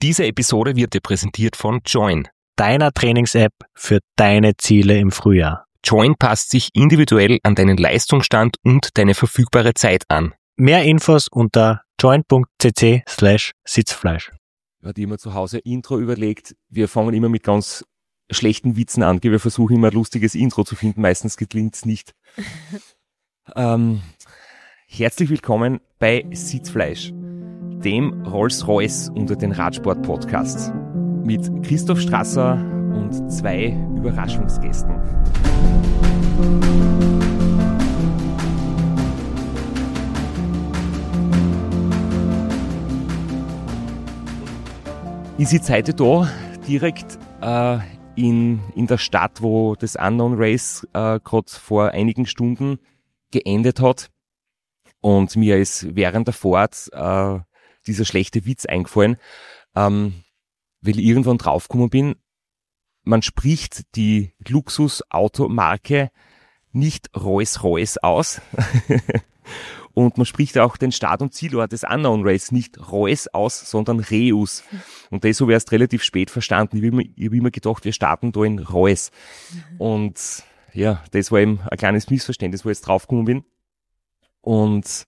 Diese Episode wird dir präsentiert von Join, deiner Trainings-App für deine Ziele im Frühjahr. Join passt sich individuell an deinen Leistungsstand und deine verfügbare Zeit an. Mehr Infos unter join.cc/Sitzfleisch. Ich hatte immer zu Hause Intro überlegt. Wir fangen immer mit ganz schlechten Witzen an. Wir versuchen immer ein lustiges Intro zu finden. Meistens gelingt's nicht. Herzlich willkommen bei Sitzfleisch, dem Rolls-Royce unter den Radsport-Podcasts. Mit Christoph Strasser und 2 Überraschungsgästen. Ich sitze heute da, direkt in der Stadt, wo das Unknown Race gerade vor einigen Stunden geendet hat. Und mir ist während der Fahrt dieser schlechte Witz eingefallen, weil ich irgendwann draufgekommen bin, man spricht die Luxusautomarke nicht Rolls-Royce aus und man spricht auch den Start- und Zielort des Unknown Race nicht Reus aus, sondern Reus. Und das habe ich erst relativ spät verstanden. Ich habe immer gedacht, wir starten da in Reus. Und ja, das war eben ein kleines Missverständnis, wo ich jetzt draufgekommen bin. Und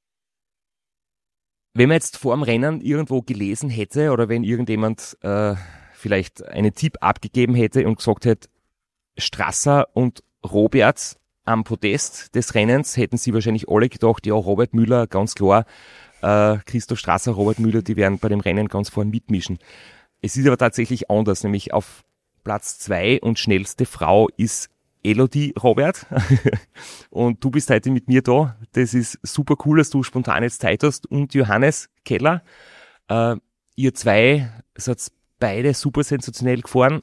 wenn man jetzt vor dem Rennen irgendwo gelesen hätte oder wenn irgendjemand vielleicht einen Tipp abgegeben hätte und gesagt hätte, Strasser und Robert am Podest des Rennens, hätten sie wahrscheinlich alle gedacht, ja, Robert Müller, ganz klar, Christoph Strasser, Robert Müller, die werden bei dem Rennen ganz vorn mitmischen. Es ist aber tatsächlich anders, nämlich auf Platz 2 und schnellste Frau ist Elodie Robert und du bist heute mit mir da. Das ist super cool, dass du spontan jetzt Zeit hast und Johannes Keller. Ihr zwei seid beide super sensationell gefahren.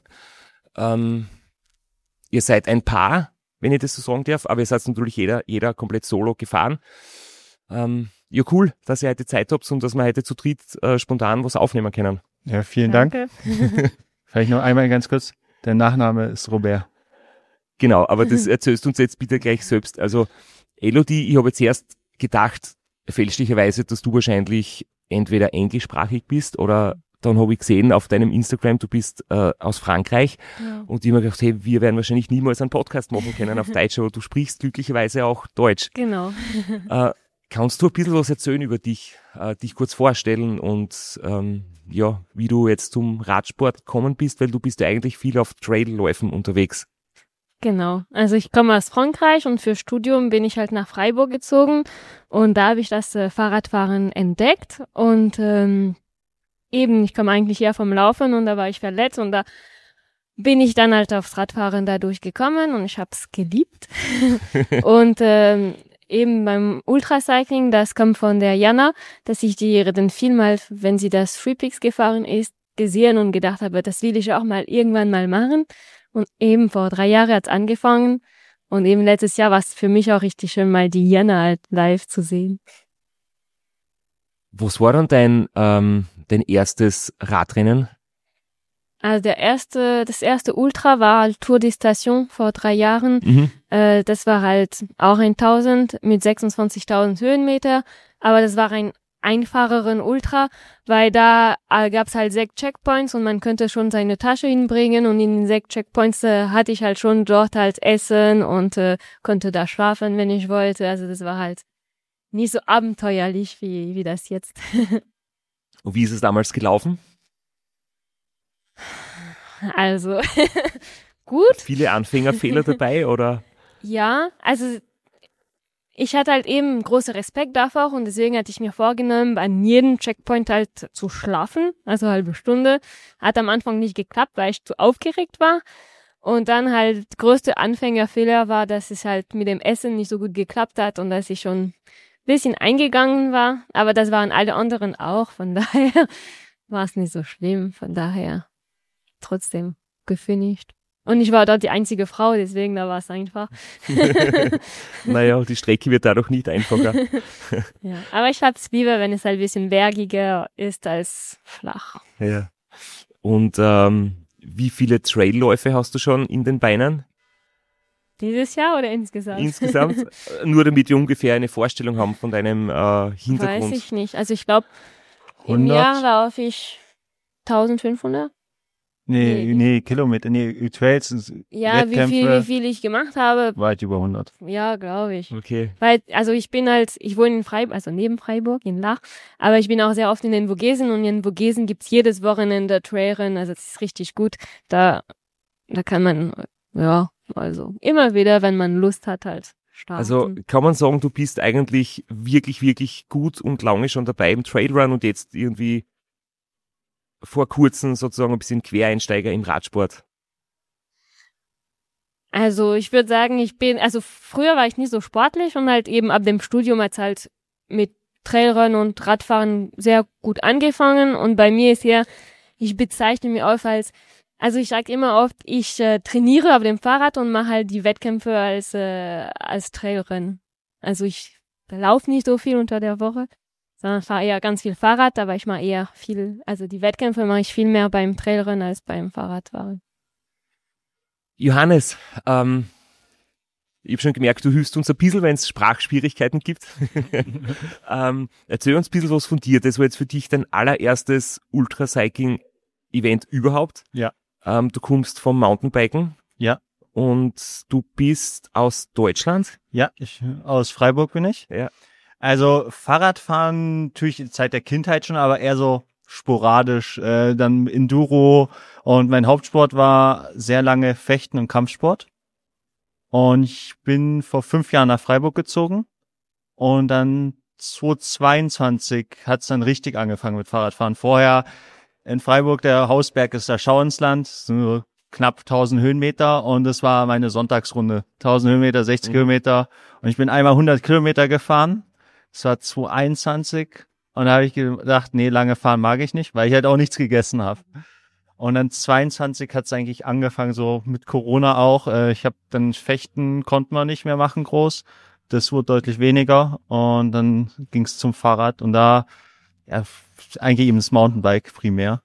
Ihr seid ein Paar, wenn ich das so sagen darf, aber ihr seid natürlich jeder komplett solo gefahren. Ja, cool, dass ihr heute Zeit habt und dass wir heute zu dritt spontan was aufnehmen können. Ja, vielen Danke. Dank. Vielleicht noch einmal ganz kurz, der Nachname ist Robert. Genau, aber das erzählst du uns jetzt bitte gleich selbst. Also Elodie, ich habe jetzt erst gedacht, fälschlicherweise, dass du wahrscheinlich entweder englischsprachig bist oder dann habe ich gesehen auf deinem Instagram, du bist aus Frankreich und ich habe mir gedacht, hey, wir werden wahrscheinlich niemals einen Podcast machen können auf Deutsch, aber du sprichst glücklicherweise auch Deutsch. Genau. Kannst du ein bisschen was erzählen über dich kurz vorstellen und ja, wie du jetzt zum Radsport gekommen bist, weil du bist ja eigentlich viel auf Trailläufen unterwegs. Genau. Also ich komme aus Frankreich und für Studium bin ich halt nach Freiburg gezogen und da habe ich das Fahrradfahren entdeckt und ich komme eigentlich eher vom Laufen und da war ich verletzt und da bin ich dann halt aufs Radfahren dadurch gekommen und ich habe es geliebt. Und eben beim Ultracycling, das kommt von der Jana, dass ich den Film halt, wenn sie das Freepix gefahren ist, gesehen und gedacht habe, das will ich auch mal irgendwann mal machen. Und eben vor 3 Jahren hat's angefangen und eben letztes Jahr war es für mich auch richtig schön, mal die Jana halt live zu sehen. Was war dann dein erstes Radrennen? Also das erste Ultra war halt Tour de Station vor 3 Jahren. Das war halt auch 1000 mit 26.000 Höhenmeter, aber das war ein einfacheren Ultra, weil da gab's halt 6 Checkpoints und man könnte schon seine Tasche hinbringen und in den 6 Checkpoints hatte ich halt schon dort halt Essen und konnte da schlafen, wenn ich wollte. Also das war halt nicht so abenteuerlich wie das jetzt. Und wie ist es damals gelaufen? Also gut. Viele Anfängerfehler dabei, oder? Ja, also ich hatte halt eben großen Respekt davor und deswegen hatte ich mir vorgenommen, an jedem Checkpoint halt zu schlafen, also 1/2 Stunde. Hat am Anfang nicht geklappt, weil ich zu aufgeregt war. Und dann halt größte Anfängerfehler war, dass es halt mit dem Essen nicht so gut geklappt hat und dass ich schon ein bisschen eingegangen war. Aber das waren alle anderen auch, von daher war es nicht so schlimm. Von daher trotzdem gefinisht. Und ich war dort die einzige Frau, deswegen da war es einfach. Naja, die Strecke wird dadurch nicht einfacher. Ja, aber ich hab's lieber, wenn es halt ein bisschen bergiger ist als flach. Ja. Und wie viele Trailläufe hast du schon in den Beinen? Dieses Jahr oder insgesamt? Insgesamt? Nur damit wir ungefähr eine Vorstellung haben von deinem Hintergrund. Weiß ich nicht. Also ich glaube, im 100? Jahr laufe ich 1500? Nee, Kilometer, Trails sind Ja, wie viel ich gemacht habe. weit über 100. Ja, glaube ich. Okay. Weil, also ich wohne in Freiburg, also neben Freiburg, in Lach, aber ich bin auch sehr oft in den Vogesen und in Vogesen gibt's jedes Wochenende Trailrennen, also das ist richtig gut. Da kann man, ja, also immer wieder, wenn man Lust hat, halt starten. Also kann man sagen, du bist eigentlich wirklich, wirklich gut und lange schon dabei im Trailrun und jetzt irgendwie vor kurzem sozusagen ein bisschen Quereinsteiger im Radsport. Also ich würde sagen, früher war ich nicht so sportlich und halt eben ab dem Studium hat's halt mit Trailrennen und Radfahren sehr gut angefangen und bei mir ist ich bezeichne mich auch also ich sage immer oft, ich trainiere auf dem Fahrrad und mache halt die Wettkämpfe als Trailrennen. Also ich laufe nicht so viel unter der Woche, sondern fahre eher ganz viel Fahrrad, aber ich mache eher viel, also die Wettkämpfe mache ich viel mehr beim Trailrennen als beim Fahrradfahren. Johannes, ich habe schon gemerkt, du hilfst uns ein bisschen, wenn es Sprachschwierigkeiten gibt. Erzähl uns ein bisschen was von dir. Das war jetzt für dich dein allererstes Ultracycling-Event überhaupt. Ja. Du kommst vom Mountainbiken. Ja. Und du bist aus Deutschland. Ja, aus Freiburg bin ich. Ja. Also Fahrradfahren natürlich seit der Kindheit schon, aber eher so sporadisch, dann Enduro und mein Hauptsport war sehr lange Fechten und Kampfsport. Und ich bin vor 5 Jahren nach Freiburg gezogen und dann 2022 hat's dann richtig angefangen mit Fahrradfahren. Vorher in Freiburg, der Hausberg ist der Schauinsland, so knapp 1000 Höhenmeter und das war meine Sonntagsrunde. 1000 Höhenmeter, 60 Kilometer und ich bin einmal 100 Kilometer gefahren. Das war 2021 und da habe ich gedacht, nee, lange fahren mag ich nicht, weil ich halt auch nichts gegessen habe. Und dann 22 hat's eigentlich angefangen, so mit Corona auch. Ich habe dann Fechten konnte man nicht mehr machen groß. Das wurde deutlich weniger und dann ging's zum Fahrrad und da ja eigentlich eben das Mountainbike primär.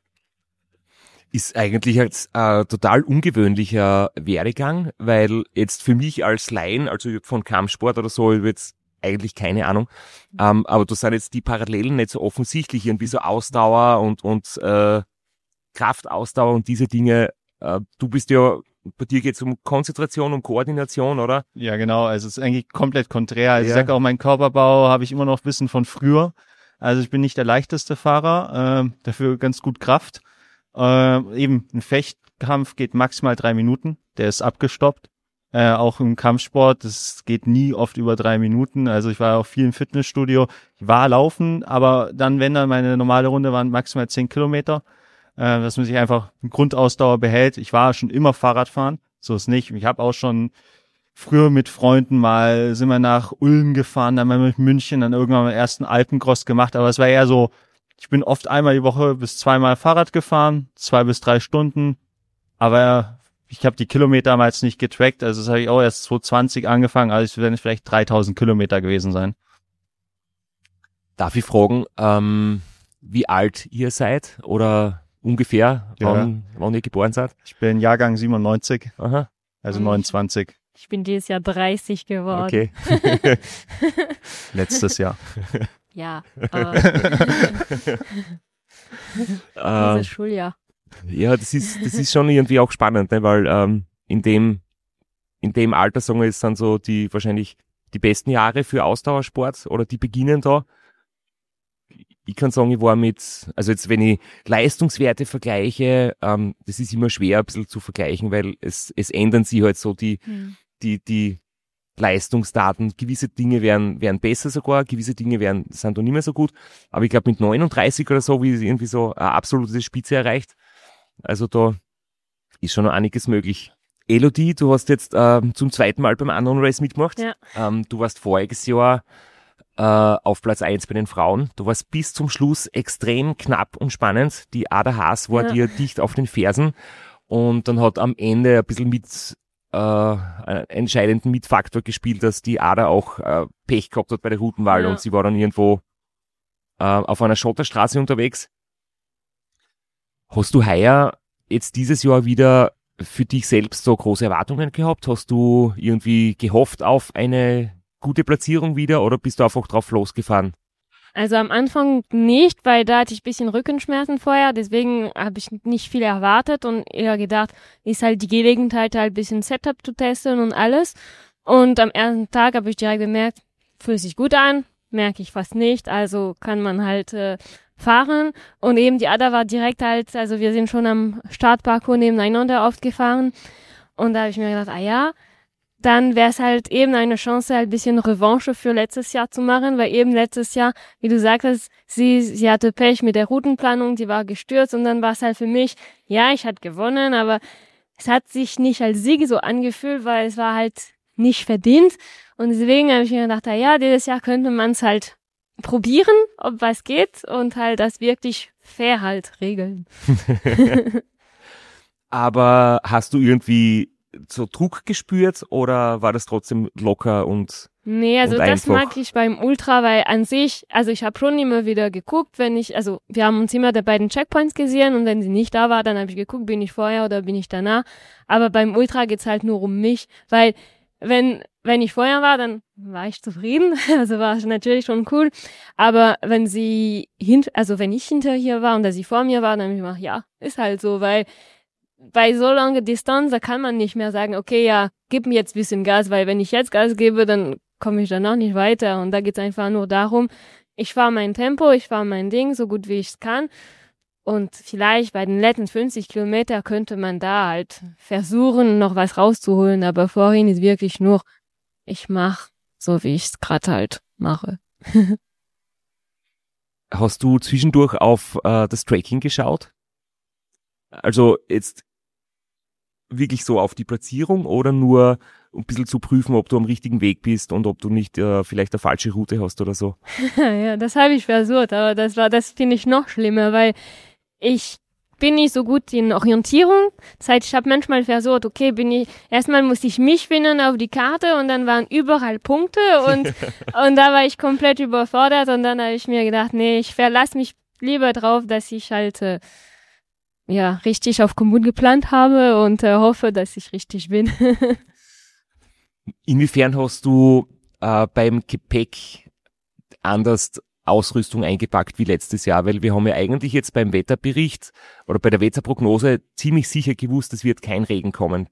Ist eigentlich als total ungewöhnlicher Werdegang, weil jetzt für mich als Laien, also von Kampfsport oder so, ich habe jetzt eigentlich keine Ahnung, aber da sind jetzt die Parallelen nicht so offensichtlich, irgendwie so Ausdauer und Kraftausdauer und diese Dinge. Du bist ja, bei dir geht's um Konzentration, um Koordination, oder? Ja, genau, also es ist eigentlich komplett konträr. Also Ja. ich sage auch, mein Körperbau habe ich immer noch Wissen von früher. Also ich bin nicht der leichteste Fahrer, dafür ganz gut Kraft. Eben ein Fechtkampf geht maximal 3 Minuten, der ist abgestoppt. Auch im Kampfsport, das geht nie oft über 3 Minuten. Also ich war auch viel im Fitnessstudio, ich war laufen, aber dann, wenn dann meine normale Runde waren maximal 10 Kilometer, dass man sich einfach eine Grundausdauer behält. Ich war schon immer Fahrradfahren, so ist nicht. Ich habe auch schon früher mit Freunden mal, sind wir nach Ulm gefahren, dann mal mit München, dann irgendwann mal ersten Alpencross gemacht, aber es war eher so, ich bin oft einmal die Woche bis 2-mal Fahrrad gefahren, 2 bis 3 Stunden, aber ich habe die Kilometer damals nicht getrackt, also das habe ich auch erst 2020 angefangen, also es werden vielleicht 3000 Kilometer gewesen sein. Darf ich fragen, wie alt ihr seid oder ungefähr, wann ihr geboren seid? Ich bin Jahrgang 97, Aha, also 29, Ich bin dieses Jahr 30 geworden. okay. letztes Jahr. Ja, aber dieses Schuljahr. Ja, das ist schon irgendwie auch spannend, ne? Weil in dem Alter, sagen wir jetzt, sind so wahrscheinlich die besten Jahre für Ausdauersport oder die beginnen da. Ich kann sagen, ich war also jetzt, wenn ich Leistungswerte vergleiche, das ist immer schwer ein bisschen zu vergleichen, weil es ändern sich halt so die Leistungsdaten. Gewisse Dinge werden besser sogar, gewisse Dinge sind da nicht mehr so gut. Aber ich glaube, mit 39 oder so, wie irgendwie so eine absolute Spitze erreicht. Also da ist schon noch einiges möglich. Elodie, du hast jetzt zum 2. Mal beim Unknown Race mitgemacht. Ja. Du warst voriges Jahr auf Platz 1 bei den Frauen. Du warst bis zum Schluss extrem knapp und spannend. Die Ada Haas war dir dicht auf den Fersen und dann hat am Ende ein bisschen einen entscheidenden Mitfaktor gespielt, dass die Ada auch Pech gehabt hat bei der Routenwahl und sie war dann irgendwo auf einer Schotterstraße unterwegs. Hast du heuer jetzt dieses Jahr wieder für dich selbst so große Erwartungen gehabt? Hast du irgendwie gehofft auf eine gute Platzierung wieder oder bist du einfach drauf losgefahren? Also am Anfang nicht, weil da hatte ich ein bisschen Rückenschmerzen vorher, deswegen habe ich nicht viel erwartet und eher gedacht, ist halt die Gelegenheit, halt ein bisschen Setup zu testen und alles. Und am ersten Tag habe ich direkt gemerkt, fühlt sich gut an, merke ich fast nicht, also kann man halt fahren. Und eben die Ada war direkt halt, also wir sind schon am Startparcours nebeneinander oft gefahren. Und da habe ich mir gedacht, dann wäre es halt eben eine Chance, halt ein bisschen Revanche für letztes Jahr zu machen, weil eben letztes Jahr, wie du sagtest, sie hatte Pech mit der Routenplanung, die war gestürzt und dann war es halt für mich, ja, ich hatte gewonnen, aber es hat sich nicht als Sieg so angefühlt, weil es war halt nicht verdient und deswegen habe ich mir gedacht, dieses Jahr könnte man es halt probieren, ob was geht und halt das wirklich fair halt regeln. Aber hast du irgendwie so Druck gespürt oder war das trotzdem locker und Nee, also und das einfach? mag ich beim Ultra, weil an sich, also ich habe schon immer wieder geguckt, wir haben uns immer bei den Checkpoints gesehen und wenn sie nicht da war, dann habe ich geguckt, bin ich vorher oder bin ich danach. Aber beim Ultra geht's halt nur um mich, weil wenn ich vorher war, dann war ich zufrieden, also war natürlich schon cool. Aber wenn wenn ich hinter ihr war und sie vor mir war, dann habe ich gedacht, ja, ist halt so, weil bei so langer Distanz, da kann man nicht mehr sagen, okay, ja, gib mir jetzt ein bisschen Gas, weil wenn ich jetzt Gas gebe, dann komme ich danach nicht weiter. Und da geht's einfach nur darum, ich fahre mein Tempo, ich fahre mein Ding, so gut wie ich es kann. Und vielleicht bei den letzten 50 Kilometer könnte man da halt versuchen, noch was rauszuholen. Aber vorhin ist wirklich nur, ich mache so, wie ich es gerade halt mache. Hast du zwischendurch auf das Tracking geschaut? Also jetzt wirklich so auf die Platzierung oder nur ein bisschen zu prüfen, ob du am richtigen Weg bist und ob du nicht vielleicht eine falsche Route hast oder so? Ja, das habe ich versucht, aber das finde ich noch schlimmer, weil ich bin nicht so gut in Orientierung. Das heißt, ich habe manchmal versucht, erstmal musste ich mich finden auf die Karte und dann waren überall Punkte und da war ich komplett überfordert und dann habe ich mir gedacht, nee, ich verlasse mich lieber drauf, dass ich halt richtig auf Komoot geplant habe und hoffe, dass ich richtig bin. Inwiefern hast du beim Gepäck anders Ausrüstung eingepackt wie letztes Jahr? Weil wir haben ja eigentlich jetzt beim Wetterbericht oder bei der Wetterprognose ziemlich sicher gewusst, es wird kein Regen kommen.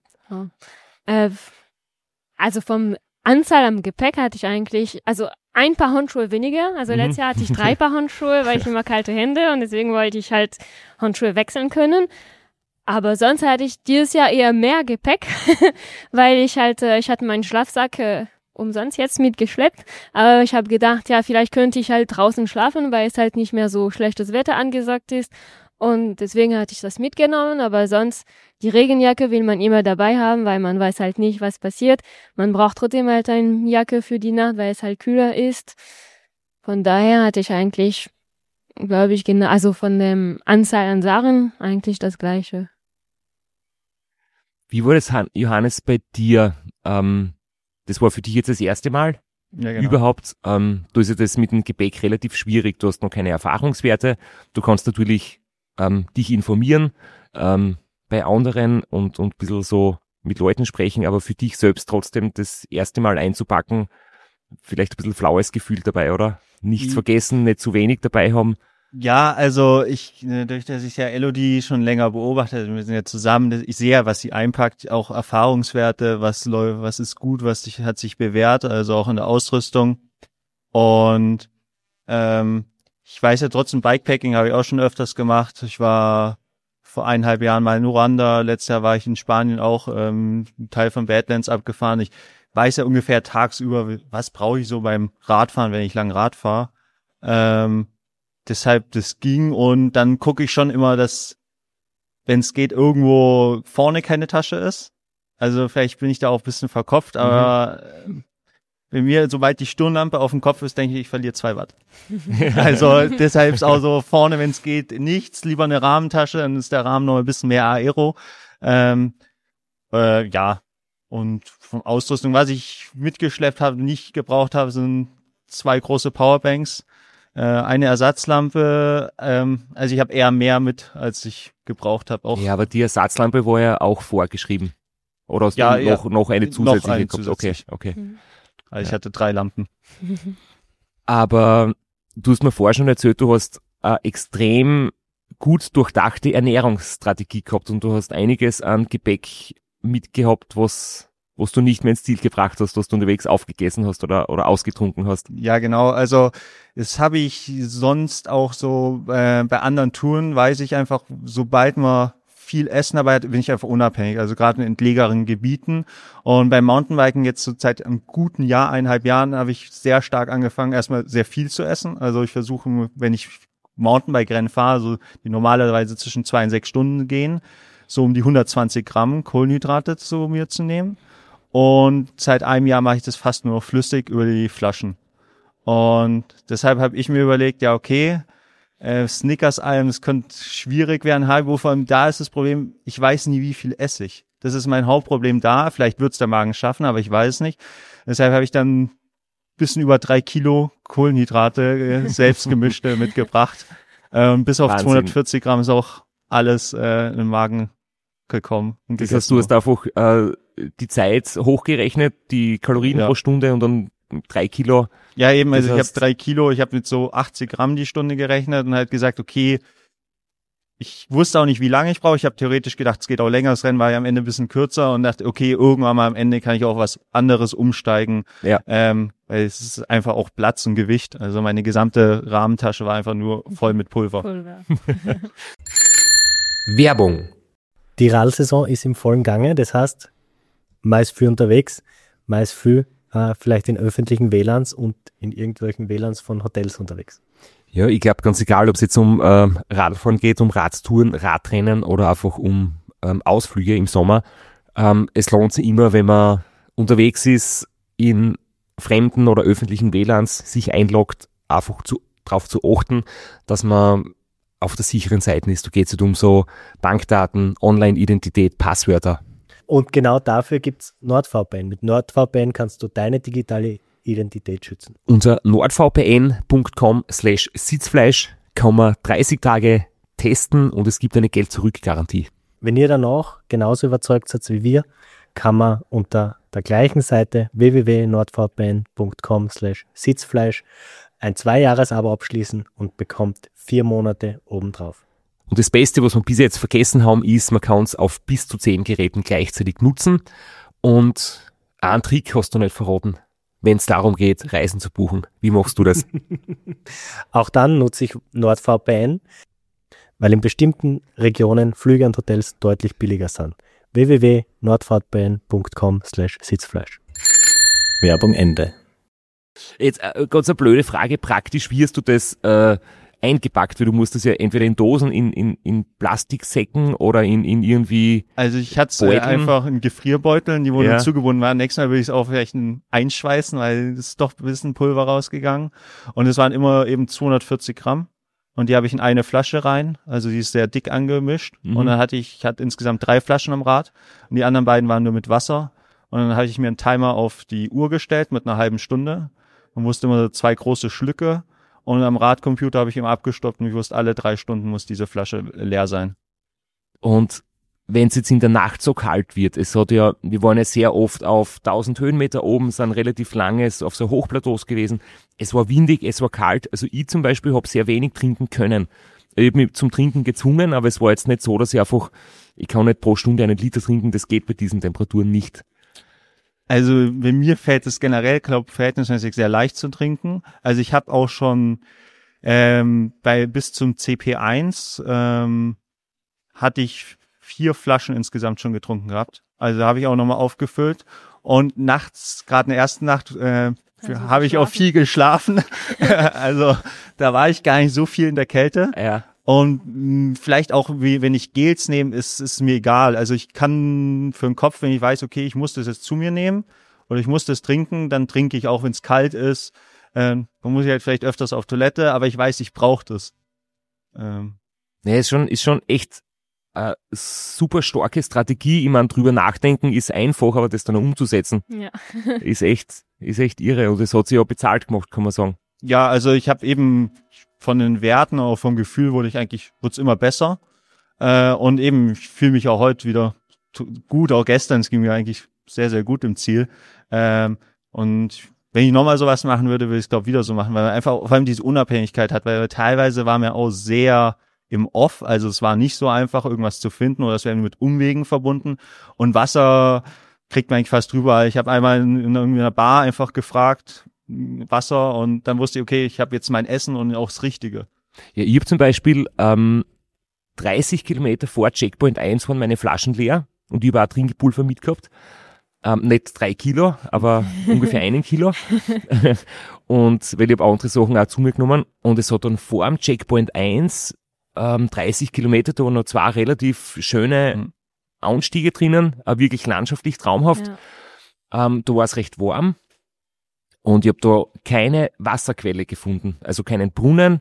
Also vom Anzahl am Gepäck hatte ich eigentlich, also ein paar Handschuhe weniger. Also letztes Jahr hatte ich 3 Paar Handschuhe, weil ich immer kalte Hände und deswegen wollte ich halt Handschuhe wechseln können. Aber sonst hatte ich dieses Jahr eher mehr Gepäck, weil ich hatte meinen Schlafsack umsonst jetzt mitgeschleppt. Aber ich habe gedacht, ja, vielleicht könnte ich halt draußen schlafen, weil es halt nicht mehr so schlechtes Wetter angesagt ist. Und deswegen hatte ich das mitgenommen, aber sonst die Regenjacke will man immer dabei haben, weil man weiß halt nicht, was passiert. Man braucht trotzdem halt eine Jacke für die Nacht, weil es halt kühler ist. Von daher hatte ich eigentlich, glaube ich, also von der Anzahl an Sachen eigentlich das Gleiche. Wie war das, Johannes, bei dir? Das war für dich jetzt das erste Mal? Ja, genau. Überhaupt, du ist ja das mit dem Gepäck relativ schwierig. Du hast noch keine Erfahrungswerte. Du kannst natürlich dich informieren bei anderen und ein bisschen so mit Leuten sprechen, aber für dich selbst trotzdem das erste Mal einzupacken, vielleicht ein bisschen flaues Gefühl dabei, oder? Nichts vergessen, nicht zu wenig dabei haben. Ja, also dadurch, dass ich ja Elodie schon länger beobachte, wir sind ja zusammen, ich sehe ja, was sie einpackt, auch Erfahrungswerte, was ist gut, hat sich bewährt, also auch in der Ausrüstung. Und ich weiß ja trotzdem, Bikepacking habe ich auch schon öfters gemacht. Ich war vor 1,5 Jahren mal in Ruanda, letztes Jahr war ich in Spanien auch einen Teil von Badlands abgefahren. Ich weiß ja ungefähr tagsüber, was brauche ich so beim Radfahren, wenn ich lang Rad fahre. Deshalb, das ging und dann gucke ich schon immer, dass, wenn es geht, irgendwo vorne keine Tasche ist. Also vielleicht bin ich da auch ein bisschen verkopft, aber bei mir, sobald die Stirnlampe auf dem Kopf ist, denke ich verliere 2 Watt. Also deshalb ist auch so vorne, wenn es geht, nichts, lieber eine Rahmentasche, dann ist der Rahmen noch ein bisschen mehr Aero. Ja, und von Ausrüstung, was ich mitgeschleppt habe, nicht gebraucht habe, sind 2 große Powerbanks. Eine Ersatzlampe, also ich habe eher mehr mit, als ich gebraucht habe. Auch. Ja, aber die Ersatzlampe war ja auch vorgeschrieben. Oder hast du noch eine zusätzliche noch eine gehabt? zusätzlich. Okay. Also ich hatte 3 Lampen. Aber du hast mir vorher schon erzählt, du hast extrem gut durchdachte Ernährungsstrategie gehabt und du hast einiges an Gepäck mitgehabt, was du nicht mehr ins Ziel gebracht hast, was du unterwegs aufgegessen hast oder ausgetrunken hast. Ja, genau. Also das habe ich sonst auch so bei anderen Touren, weiß ich einfach, sobald wir viel essen, aber bin ich einfach unabhängig, also gerade in entlegenen Gebieten. Und beim Mountainbiken jetzt so seit einem guten Jahr, 1,5 Jahren, habe ich sehr stark angefangen, erstmal sehr viel zu essen. Also ich versuche, wenn ich Mountainbike-Rennen fahre, so die normalerweise zwischen 2 und 6 Stunden gehen, so um die 120 Gramm Kohlenhydrate zu mir zu nehmen. Und seit einem Jahr mache ich das fast nur noch flüssig über die Flaschen. Und deshalb habe ich mir überlegt, ja okay, Snickers-Alm, es könnte schwierig werden, Haribo, vor allem da ist das Problem, ich weiß nie, wie viel esse ich. Das ist mein Hauptproblem da, vielleicht wird's der Magen schaffen, aber ich weiß es nicht. Deshalb habe ich dann ein bisschen über 3 Kilo Kohlenhydrate selbstgemischte mitgebracht. Bis auf Wahnsinn. 240 Gramm ist auch alles in den Magen gekommen. Und Das heißt, du hast einfach die Zeit hochgerechnet, die Kalorien pro Stunde und dann 3 Kilo. Ja, eben, also Das ich heißt, habe 3 Kilo, ich habe mit so 80 Gramm die Stunde gerechnet und halt gesagt, okay, ich wusste auch nicht, wie lange ich brauche. Ich habe theoretisch gedacht, es geht auch länger, das Rennen war ja am Ende ein bisschen kürzer und dachte, okay, irgendwann mal am Ende kann ich auch was anderes umsteigen. Ja. Weil es ist einfach auch Platz und Gewicht. Also meine gesamte Rahmentasche war einfach nur voll mit Pulver. Werbung. Die Radsaison ist im vollen Gange, das heißt, man ist viel unterwegs, man ist viel vielleicht in öffentlichen WLANs und in irgendwelchen WLANs von Hotels unterwegs. Ja, ich glaube, ganz egal, ob es jetzt um Radfahren geht, um Radtouren, Radrennen oder einfach um Ausflüge im Sommer. Es lohnt sich immer, wenn man unterwegs ist, in fremden oder öffentlichen WLANs sich einloggt, einfach darauf zu achten, dass man auf der sicheren Seite ist. Da geht es nicht um so Bankdaten, Online-Identität, Passwörter. Und genau dafür gibt es NordVPN. Mit NordVPN kannst du deine digitale Identität schützen. Unter nordvpn.com/sitzfleisch kann man 30 Tage testen und es gibt eine Geld-Zurück-Garantie. Wenn ihr danach genauso überzeugt seid wie wir, kann man unter der gleichen Seite www.nordvpn.com/sitzfleisch ein 2-Jahres-Abo abschließen und bekommt 4 Monate obendrauf. Und das Beste, was wir bis jetzt vergessen haben, ist, man kann es auf bis zu 10 Geräten gleichzeitig nutzen. Und einen Trick hast du nicht verraten, wenn es darum geht, Reisen zu buchen. Wie machst du das? Auch dann nutze ich NordVPN, weil in bestimmten Regionen Flüge und Hotels deutlich billiger sind. www.nordvpn.com/sitzfleisch. Werbung Ende. Jetzt ganz eine blöde Frage, praktisch, wie hast du das eingepackt? Weil du musst das ja entweder in Dosen, in Plastiksäcken oder in irgendwie... Also ich hatte es Beuteln. einfach in Gefrierbeuteln, die wurden Ja. zugebunden waren. Nächstes Mal würde ich es auch vielleicht einschweißen, weil es ist doch ein bisschen Pulver rausgegangen. Und es waren immer eben 240 Gramm. Und die habe ich in eine Flasche rein. Also die ist sehr dick angemischt. Mhm. Und dann hatte ich insgesamt 3 Flaschen am Rad. Und die anderen beiden waren nur mit Wasser. Und dann habe ich mir einen Timer auf die Uhr gestellt mit einer halben Stunde. Man wusste immer 2 große Schlücke. Und am Radcomputer habe ich immer abgestoppt und ich wusste, alle 3 Stunden muss diese Flasche leer sein. Und wenn es jetzt in der Nacht so kalt wird, wir waren ja sehr oft auf 1000 Höhenmeter oben, sind relativ langes auf so Hochplateaus gewesen. Es war windig, es war kalt. Also ich zum Beispiel habe sehr wenig trinken können. Ich habe mich zum Trinken gezwungen, aber es war jetzt nicht so, dass ich kann nicht pro Stunde 1 Liter trinken, das geht bei diesen Temperaturen nicht. Also bei mir fällt es generell, glaube ich, verhältnismäßig sehr leicht zu trinken. Also ich habe auch schon bis zum CP1 hatte ich 4 Flaschen insgesamt schon getrunken gehabt. Also habe ich auch nochmal aufgefüllt. Und nachts, gerade in der ersten Nacht, habe ich auch viel geschlafen. Also da war ich gar nicht so viel in der Kälte. Ja. Und vielleicht auch, wenn ich Gels nehme, ist mir egal. Also ich kann für den Kopf, wenn ich weiß, okay, ich muss das jetzt zu mir nehmen oder ich muss das trinken, dann trinke ich auch, wenn es kalt ist. Dann muss ich halt vielleicht öfters auf Toilette, aber ich weiß, ich brauche das. Nee, ist schon echt super starke Strategie. Ich meine, drüber nachdenken ist einfach, aber das dann umzusetzen, Ja. ist echt irre. Und das hat sich ja bezahlt gemacht, kann man sagen. Ja, also ich habe eben von den Werten, auch vom Gefühl wurde es immer besser. Und eben, ich fühle mich auch heute wieder gut, auch gestern, es ging mir eigentlich sehr, sehr gut im Ziel. Und wenn ich nochmal sowas machen würde, würde ich es, glaube ich, wieder so machen, weil man einfach vor allem diese Unabhängigkeit hat, weil teilweise waren wir auch sehr im Off, also es war nicht so einfach, irgendwas zu finden oder es wäre mit Umwegen verbunden und Wasser kriegt man eigentlich fast drüber. Ich habe einmal in irgendeiner Bar einfach gefragt, Wasser und dann wusste ich, okay, ich habe jetzt mein Essen und auch das Richtige. Ja, ich habe zum Beispiel 30 Kilometer vor Checkpoint 1 waren meine Flaschen leer und ich habe auch Trinkpulver mitgehabt. Nicht 3 Kilo, aber ungefähr 1 Kilo. Und weil ich habe auch andere Sachen auch zu mir genommen und es hat dann vor dem Checkpoint 1 30 Kilometer, da waren noch 2 relativ schöne Anstiege drinnen, wirklich landschaftlich traumhaft. Ja. Da war es recht warm und ich habe da keine Wasserquelle gefunden, also keinen Brunnen,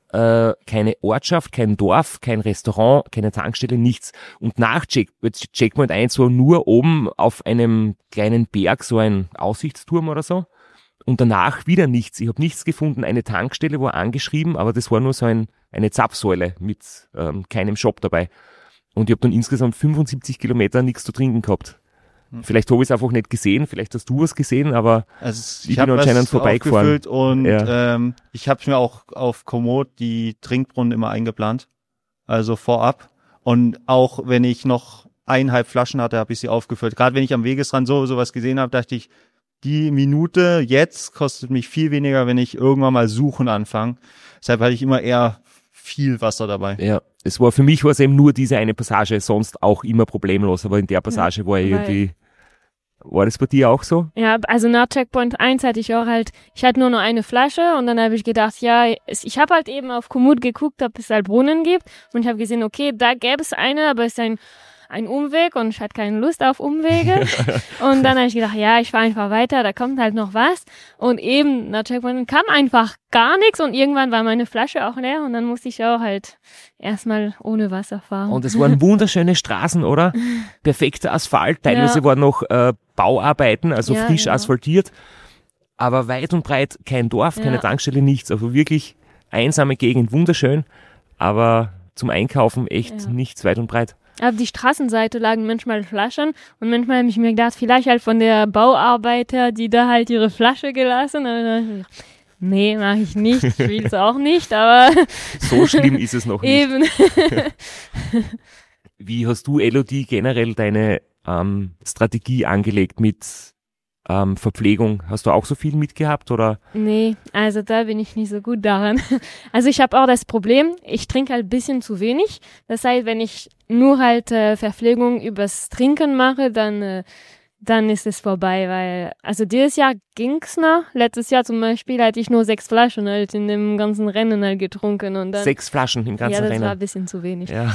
keine Ortschaft, kein Dorf, kein Restaurant, keine Tankstelle, nichts. Und nach Checkpoint 1 war nur oben auf einem kleinen Berg so ein Aussichtsturm oder so. Und danach wieder nichts. Ich habe nichts gefunden. Eine Tankstelle war angeschrieben, aber das war nur so eine Zapfsäule mit keinem Shop dabei. Und ich habe dann insgesamt 75 Kilometer nichts zu trinken gehabt. Vielleicht habe ich es einfach nicht gesehen, vielleicht hast du was gesehen, aber also ich bin anscheinend vorbeigefahren. Und ich habe mir auch auf Komoot die Trinkbrunnen immer eingeplant, also vorab. Und auch wenn ich noch 1,5 Flaschen hatte, habe ich sie aufgefüllt. Gerade wenn ich am Wegesrand sowas gesehen habe, dachte ich, die Minute jetzt kostet mich viel weniger, wenn ich irgendwann mal suchen anfange. Deshalb hatte ich immer eher viel Wasser dabei. Ja, für mich war es eben nur diese eine Passage, sonst auch immer problemlos, aber in der Passage war ich irgendwie. War das bei dir auch so? Ja, also nach Checkpoint 1 hatte ich auch ich hatte nur noch eine Flasche und dann habe ich gedacht, ja, ich habe halt eben auf Komoot geguckt, ob es halt Brunnen gibt und ich habe gesehen, okay, da gäbe es eine, aber es ist ein Umweg und ich hatte keine Lust auf Umwege. Und dann habe ich gedacht, ja, ich fahre einfach weiter, da kommt halt noch was. Und eben nach Checkpoint kam einfach gar nichts und irgendwann war meine Flasche auch leer und dann musste ich auch halt erstmal ohne Wasser fahren. Und es waren wunderschöne Straßen, oder? Perfekter Asphalt, teilweise waren noch Bauarbeiten, also frisch asphaltiert. Aber weit und breit kein Dorf, keine Tankstelle, nichts. Also wirklich einsame Gegend, wunderschön, aber zum Einkaufen echt nichts weit und breit. Auf die Straßenseite lagen manchmal Flaschen und manchmal habe ich mir gedacht, vielleicht halt von der Bauarbeiter, die da halt ihre Flasche gelassen haben. Nee, mache ich nicht, ich will es auch nicht, aber... So schlimm ist es noch nicht. Eben. Wie hast du, Elodie, generell deine Strategie angelegt mit Verpflegung? Hast du auch so viel mitgehabt, oder? Nee, also da bin ich nicht so gut daran. Also ich habe auch das Problem, ich trinke halt ein bisschen zu wenig. Das heißt, wenn ich nur halt Verpflegung übers Trinken mache, dann ist es vorbei, weil, also dieses Jahr ging's noch. Letztes Jahr zum Beispiel hatte ich nur 6 Flaschen halt in dem ganzen Rennen halt getrunken und dann. 6 Flaschen im ganzen Rennen? Ja, das war ein bisschen zu wenig. Ja,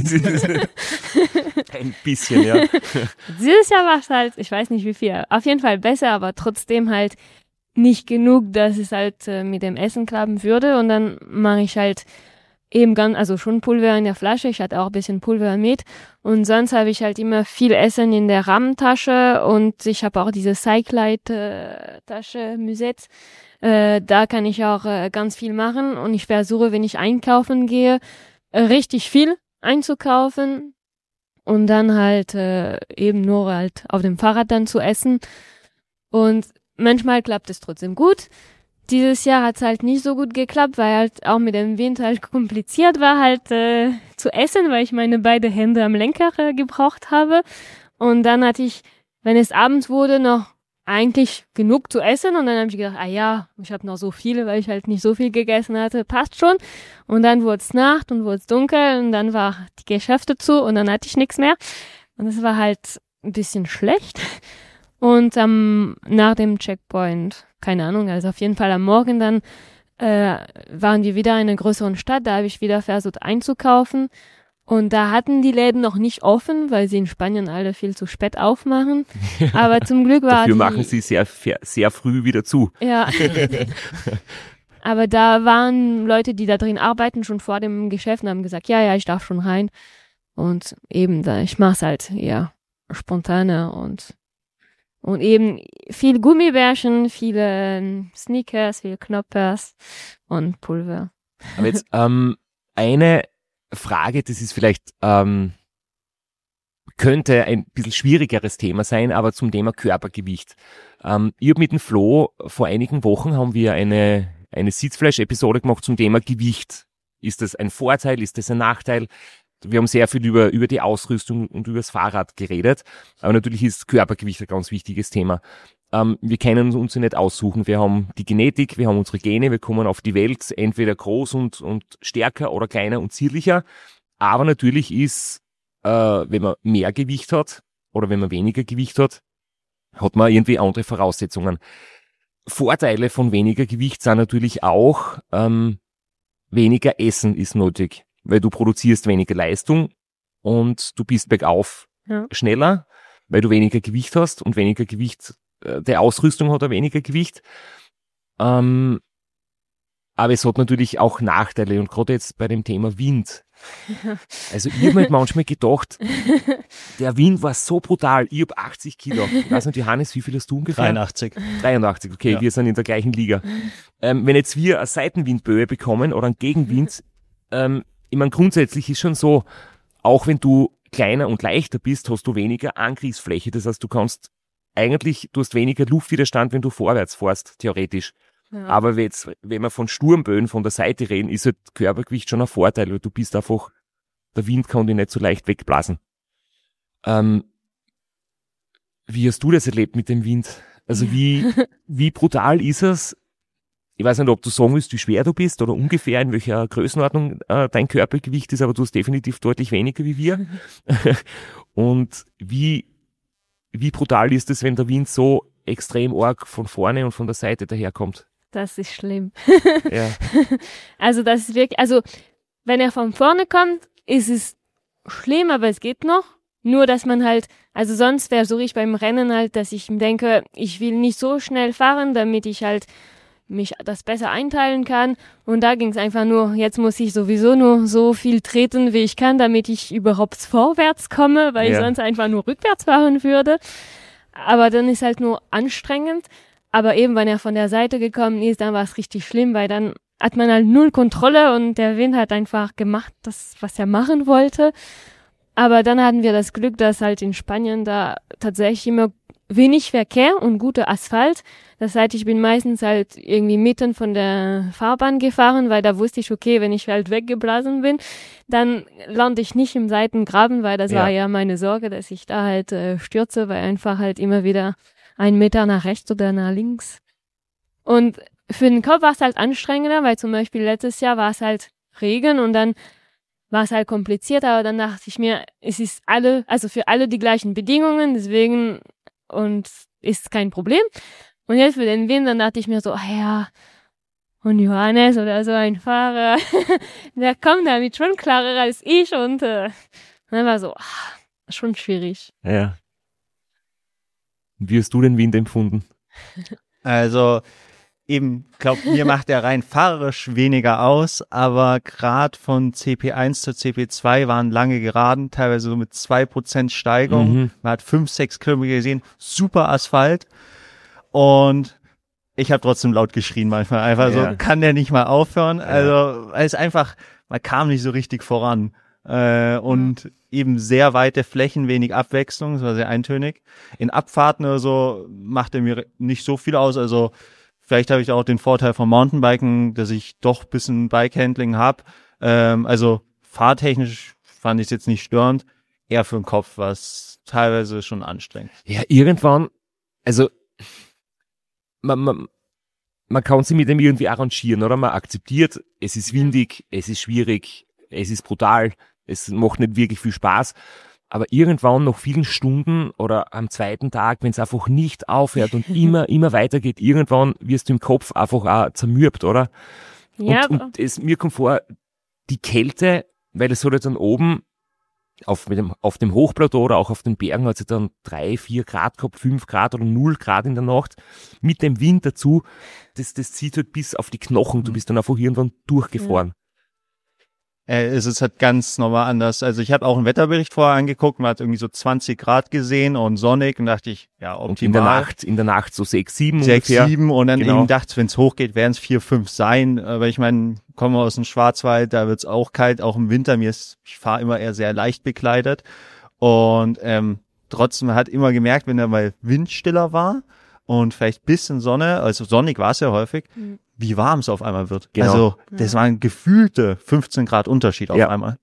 ein bisschen, ja. Dieses Jahr war es halt, ich weiß nicht wie viel, auf jeden Fall besser, aber trotzdem halt nicht genug, dass es halt mit dem Essen klappen würde und dann mache ich halt eben also schon Pulver in der Flasche, ich hatte auch ein bisschen Pulver mit und sonst habe ich halt immer viel Essen in der Rahmentasche und ich habe auch diese Cyclite-Tasche, Musette, da kann ich auch ganz viel machen und ich versuche, wenn ich einkaufen gehe, richtig viel einzukaufen und dann halt eben nur halt auf dem Fahrrad dann zu essen und manchmal klappt es trotzdem gut. Dieses Jahr hat es halt nicht so gut geklappt, weil halt auch mit dem Wind halt kompliziert war halt zu essen, weil ich meine beiden Hände am Lenker gebraucht habe. Und dann hatte ich, wenn es abends wurde, noch eigentlich genug zu essen. Und dann habe ich gedacht, ich habe noch so viele, weil ich halt nicht so viel gegessen hatte, passt schon. Und dann wurde es Nacht und wurde es dunkel und dann war die Geschäfte zu und dann hatte ich nichts mehr. Und es war halt ein bisschen schlecht. Und nach dem Checkpoint, keine Ahnung, also auf jeden Fall am Morgen dann waren wir wieder in einer größeren Stadt, da habe ich wieder versucht einzukaufen und da hatten die Läden noch nicht offen, weil sie in Spanien alle viel zu spät aufmachen, aber zum Glück war Dafür machen sie sehr, sehr früh wieder zu. Ja, aber da waren Leute, die da drin arbeiten, schon vor dem Geschäft und haben gesagt, ja, ich darf schon rein und eben da, ich mach's halt eher spontaner und eben viel Gummibärchen, viele Sneakers, viele Knoppers und Pulver. Aber jetzt eine Frage, das ist vielleicht könnte ein bisschen schwierigeres Thema sein, aber zum Thema Körpergewicht. Ich habe mit dem Flo vor einigen Wochen haben wir eine Sitzfleisch-Episode gemacht zum Thema Gewicht. Ist das ein Vorteil, ist das ein Nachteil? Wir haben sehr viel über die Ausrüstung und über das Fahrrad geredet, aber natürlich ist Körpergewicht ein ganz wichtiges Thema. Wir können uns nicht aussuchen. Wir haben die Genetik, wir haben unsere Gene, wir kommen auf die Welt entweder groß und stärker oder kleiner und zierlicher. Aber natürlich ist, wenn man mehr Gewicht hat oder wenn man weniger Gewicht hat man irgendwie andere Voraussetzungen. Vorteile von weniger Gewicht sind natürlich auch, weniger Essen ist nötig, weil du produzierst weniger Leistung und du bist bergauf schneller, weil du weniger Gewicht hast und weniger Gewicht, die Ausrüstung hat auch weniger Gewicht. Aber es hat natürlich auch Nachteile und gerade jetzt bei dem Thema Wind. Also ich habe mir manchmal gedacht, der Wind war so brutal, ich habe 80 Kilo. Ich weiß nicht, Johannes, wie viel hast du ungefähr? 83, okay, ja. Wir sind in der gleichen Liga. Wenn jetzt wir eine Seitenwindböe bekommen oder einen Gegenwind, ich meine, grundsätzlich ist schon so, auch wenn du kleiner und leichter bist, hast du weniger Angriffsfläche. Das heißt, du hast weniger Luftwiderstand, wenn du vorwärts fährst, theoretisch. Ja. Aber wenn wir von Sturmböen von der Seite reden, ist halt Körpergewicht schon ein Vorteil, weil du bist einfach, der Wind kann dich nicht so leicht wegblasen. Wie hast du das erlebt mit dem Wind? Also wie brutal ist es? Ich weiß nicht, ob du sagen willst, wie schwer du bist oder ungefähr in welcher Größenordnung dein Körpergewicht ist, aber du hast definitiv deutlich weniger wie wir. Und wie brutal ist es, wenn der Wind so extrem arg von vorne und von der Seite daherkommt? Das ist schlimm. Ja. Also das ist wirklich, also wenn er von vorne kommt, ist es schlimm, aber es geht noch. Nur, dass man halt, also sonst versuche ich beim Rennen halt, dass ich denke, ich will nicht so schnell fahren, damit ich halt mich das besser einteilen kann. Und da ging es einfach nur, jetzt muss ich sowieso nur so viel treten, wie ich kann, damit ich überhaupt vorwärts komme, weil ich sonst einfach nur rückwärts fahren würde. Aber dann ist halt nur anstrengend. Aber eben, wenn er von der Seite gekommen ist, dann war es richtig schlimm, weil dann hat man halt null Kontrolle und der Wind hat einfach gemacht, das, was er machen wollte. Aber dann hatten wir das Glück, dass halt in Spanien da tatsächlich immer wenig Verkehr und guter Asphalt. Das heißt, ich bin meistens halt irgendwie mitten von der Fahrbahn gefahren, weil da wusste ich, okay, wenn ich halt weggeblasen bin, dann lande ich nicht im Seitengraben, weil das war ja meine Sorge, dass ich da halt stürze, weil einfach halt immer wieder 1 Meter nach rechts oder nach links. Und für den Kopf war es halt anstrengender, weil zum Beispiel letztes Jahr war es halt Regen und dann war es halt kompliziert, aber dann dachte ich mir, es ist für alle die gleichen Bedingungen, deswegen und ist kein Problem. Und jetzt für den Wind, dann dachte ich mir so, und Johannes oder so ein Fahrer, der kommt damit schon klarer als ich und dann war so, schon schwierig. Ja. Wie hast du den Wind empfunden? Also eben, mir macht der rein fahrerisch weniger aus, aber gerade von CP1 zu CP2 waren lange Geraden, teilweise so mit 2% Steigung. Man hat 5-6 Kilometer gesehen, super Asphalt und ich habe trotzdem laut geschrien manchmal. Einfach so, kann der nicht mal aufhören? Also es einfach, man kam nicht so richtig voran. Und eben sehr weite Flächen, wenig Abwechslung, das war sehr eintönig. In Abfahrten oder so macht er mir nicht so viel aus, also vielleicht habe ich auch den Vorteil vom Mountainbiken, dass ich doch ein bisschen Bikehandling habe. Also fahrtechnisch fand ich es jetzt nicht störend, eher für den Kopf war es teilweise schon anstrengend. Ja, irgendwann, also man kann sich mit dem irgendwie arrangieren, oder? Man akzeptiert, es ist windig, es ist schwierig, es ist brutal, es macht nicht wirklich viel Spaß. Aber irgendwann nach vielen Stunden oder am zweiten Tag, wenn es einfach nicht aufhört und immer weitergeht, irgendwann wirst du im Kopf einfach auch zermürbt, oder? Ja. Und mir kommt vor, die Kälte, weil es hat ja dann oben auf dem Hochplateau oder auch auf den Bergen hat es dann 3-4 Grad gehabt, 5 Grad oder 0 Grad in der Nacht. Mit dem Wind dazu, das zieht halt bis auf die Knochen. Du bist dann einfach irgendwann durchgefahren. Es ist halt ganz normal anders. Also ich habe auch einen Wetterbericht vorher angeguckt, man hat irgendwie so 20 Grad gesehen und sonnig und dachte ich, ja, optimal. Und in der Nacht so 6, 7 ungefähr. 7 und dann genau. eben dachte ich, wenn es hochgeht, werden es 4, 5 sein. Aber ich meine, kommen wir aus dem Schwarzwald, da wird's auch kalt, auch im Winter. Ich fahre immer eher sehr leicht bekleidet. Und trotzdem, man hat immer gemerkt, wenn er mal windstiller war und vielleicht ein bisschen Sonne, also sonnig war es ja häufig, wie warm es auf einmal wird. Genau. Also das waren gefühlte 15 Grad Unterschied auf einmal.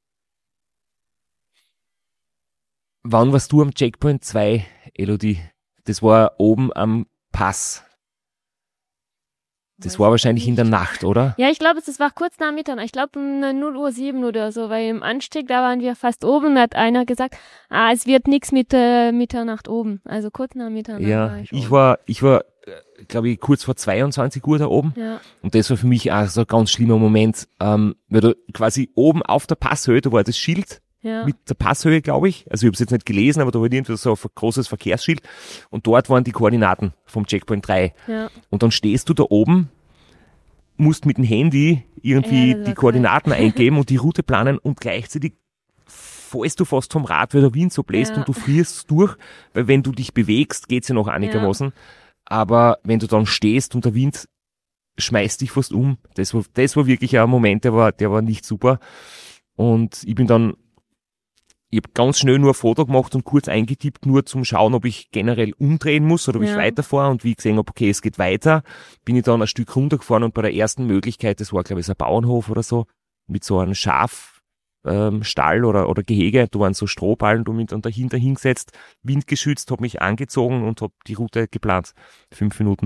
Wann warst du am Checkpoint 2, Elodie? Das war oben am Pass. Das war wahrscheinlich in der Nacht, oder? Ja, ich glaube, es war kurz nach Mitternacht. Ich glaube um 0:07 oder so, weil im Anstieg, da waren wir fast oben. Da hat einer gesagt, es wird nichts mit Mitternacht oben. Also kurz nach Mitternacht Ja, war ich war, glaube ich, kurz vor 22 Uhr da oben. Ja. Und das war für mich auch so ein ganz schlimmer Moment, weil du quasi oben auf der Passhöhe, da war das Schild mit der Passhöhe, glaube ich. Also ich habe es jetzt nicht gelesen, aber da war irgendwie so ein großes Verkehrsschild. Und dort waren die Koordinaten vom Checkpoint 3. Ja. Und dann stehst du da oben, musst mit dem Handy irgendwie die Koordinaten eingeben und die Route planen und gleichzeitig fällst du fast vom Rad, weil der Wind so bläst und du frierst durch, weil wenn du dich bewegst, geht's ja noch einigermaßen. Ja. Aber wenn du dann stehst und der Wind schmeißt dich fast um, das war wirklich ein Moment, der war nicht super. Und ich habe ganz schnell nur ein Foto gemacht und kurz eingetippt, nur zum Schauen, ob ich generell umdrehen muss oder ob ich weiterfahre. Und wie ich gesehen habe, okay, es geht weiter, bin ich dann ein Stück runtergefahren und bei der ersten Möglichkeit, das war glaube ich so ein Bauernhof oder so, mit so einem Schafstall oder Gehege, da waren so Strohballen, da bin ich dann dahinter hingesetzt, windgeschützt, habe mich angezogen und habe die Route geplant. 5 Minuten.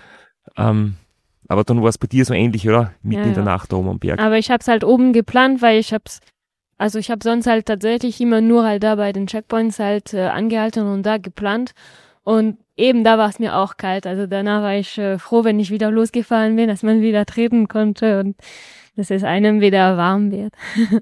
Aber dann war es bei dir so ähnlich, oder? Mitten in der Nacht da oben am Berg. Aber ich habe es halt oben geplant, weil ich habe sonst halt tatsächlich immer nur halt da bei den Checkpoints halt angehalten und da geplant. Und eben da war es mir auch kalt. Also danach war ich froh, wenn ich wieder losgefahren bin, dass man wieder treten konnte und dass es einem wieder warm wird.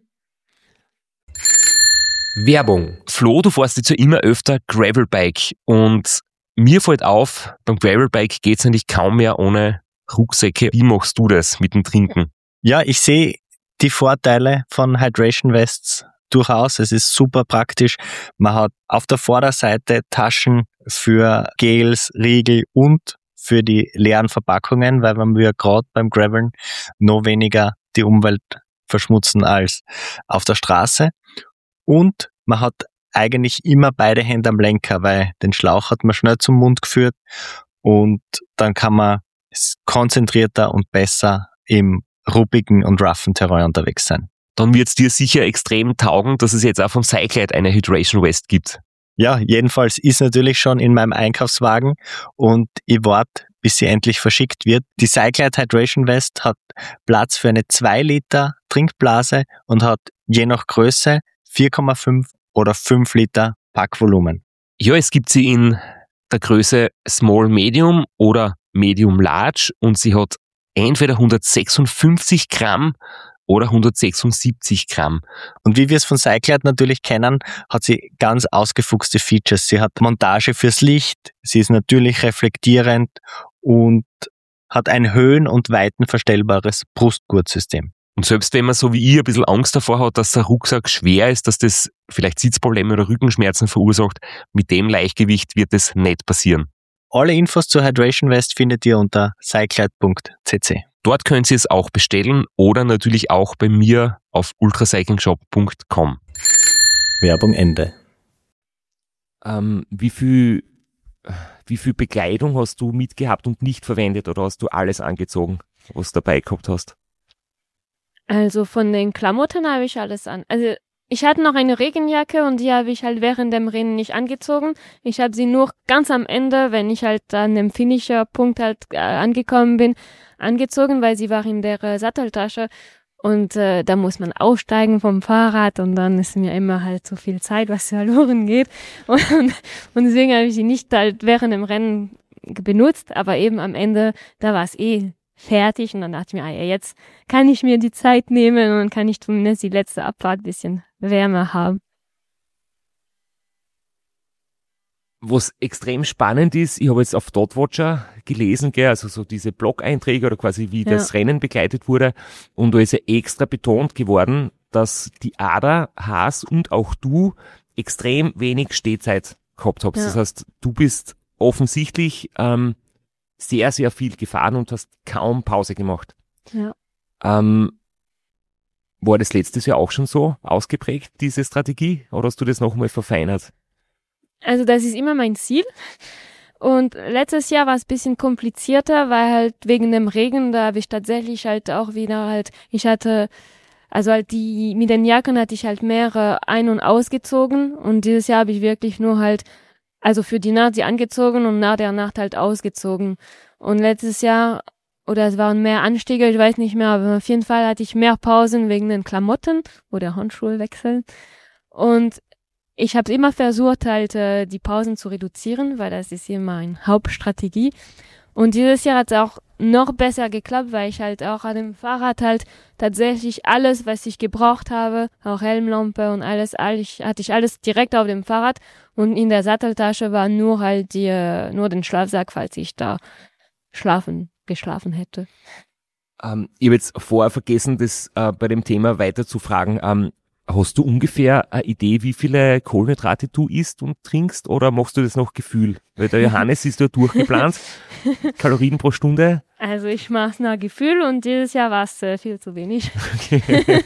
Werbung. Flo, du fährst jetzt ja immer öfter Gravelbike und mir fällt auf, beim Gravelbike geht's eigentlich kaum mehr ohne Rucksäcke. Wie machst du das mit dem Trinken? Ja, ich sehe die Vorteile von Hydration Vests durchaus. Es ist super praktisch. Man hat auf der Vorderseite Taschen für Gels, Riegel und für die leeren Verpackungen, weil man ja gerade beim Graveln noch weniger die Umwelt verschmutzen als auf der Straße. Und man hat eigentlich immer beide Hände am Lenker, weil den Schlauch hat man schnell zum Mund geführt und dann kann man konzentrierter und besser im ruppigen und roughen Terrain unterwegs sein. Dann wird's dir sicher extrem taugen, dass es jetzt auch vom Cyclide eine Hydration Vest gibt. Ja, jedenfalls ist natürlich schon in meinem Einkaufswagen und ich warte, bis sie endlich verschickt wird. Die Cyclide Hydration Vest hat Platz für eine 2 Liter Trinkblase und hat je nach Größe 4,5 oder 5 Liter Packvolumen. Ja, es gibt sie in der Größe Small Medium oder Medium Large und sie hat entweder 156 Gramm oder 176 Gramm. Und wie wir es von Cyclide natürlich kennen, hat sie ganz ausgefuchste Features. Sie hat Montage fürs Licht, sie ist natürlich reflektierend und hat ein höhen- und weitenverstellbares Brustgurtsystem. Und selbst wenn man so wie ich ein bisschen Angst davor hat, dass der Rucksack schwer ist, dass das vielleicht Sitzprobleme oder Rückenschmerzen verursacht, mit dem Leichtgewicht wird es nicht passieren. Alle Infos zur Hydration Vest findet ihr unter cyclide.cc. Dort könnt ihr es auch bestellen oder natürlich auch bei mir auf ultracyclingshop.com. Werbung Ende. Wie viel Bekleidung hast du mitgehabt und nicht verwendet oder hast du alles angezogen, was du dabei gehabt hast? Also von den Klamotten habe ich alles an. Also ich hatte noch eine Regenjacke und die habe ich halt während dem Rennen nicht angezogen. Ich habe sie nur ganz am Ende, wenn ich halt an dem Finisher-Punkt halt angekommen bin, angezogen, weil sie war in der Satteltasche. Und da muss man aussteigen vom Fahrrad und dann ist mir immer halt so viel Zeit, was verloren geht. Und deswegen habe ich sie nicht halt während dem Rennen benutzt, aber eben am Ende, da war es fertig und dann dachte ich mir, jetzt kann ich mir die Zeit nehmen und dann kann ich zumindest die letzte Abfahrt ein bisschen wärmer haben. Was extrem spannend ist, ich habe jetzt auf Dotwatcher gelesen, also so diese Blog-Einträge oder quasi wie das Rennen begleitet wurde und da ist ja extra betont geworden, dass die Ada, Haas und auch du extrem wenig Stehzeit gehabt habt. Ja. Das heißt, du bist offensichtlich sehr, sehr viel gefahren und hast kaum Pause gemacht. Ja. War das letztes Jahr auch schon so ausgeprägt, diese Strategie? Oder hast du das nochmal verfeinert? Also das ist immer mein Ziel. Und letztes Jahr war es ein bisschen komplizierter, weil halt wegen dem Regen, da habe ich tatsächlich halt auch wieder halt, mit den Jacken hatte ich halt mehrere ein- und ausgezogen und dieses Jahr habe ich wirklich nur halt, also für die Nacht sie angezogen und nach der Nacht halt ausgezogen. Und letztes Jahr, oder es waren mehr Anstiege, ich weiß nicht mehr, aber auf jeden Fall hatte ich mehr Pausen wegen den Klamotten oder Handschuhwechseln. Und ich habe immer versucht, halt die Pausen zu reduzieren, weil das ist hier meine Hauptstrategie. Und dieses Jahr hat es auch noch besser geklappt, weil ich halt auch an dem Fahrrad halt tatsächlich alles, was ich gebraucht habe, auch Helmlampe und hatte ich alles direkt auf dem Fahrrad. Und in der Satteltasche war nur halt nur den Schlafsack, falls ich da geschlafen hätte. Ich habe jetzt vorher vergessen, das bei dem Thema weiter zu fragen. Hast du ungefähr eine Idee, wie viele Kohlenhydrate du isst und trinkst oder machst du das nach Gefühl? Weil der Johannes ist ja durchgeplant. Kalorien pro Stunde. Also ich mache es nach Gefühl und dieses Jahr war es viel zu wenig. Okay.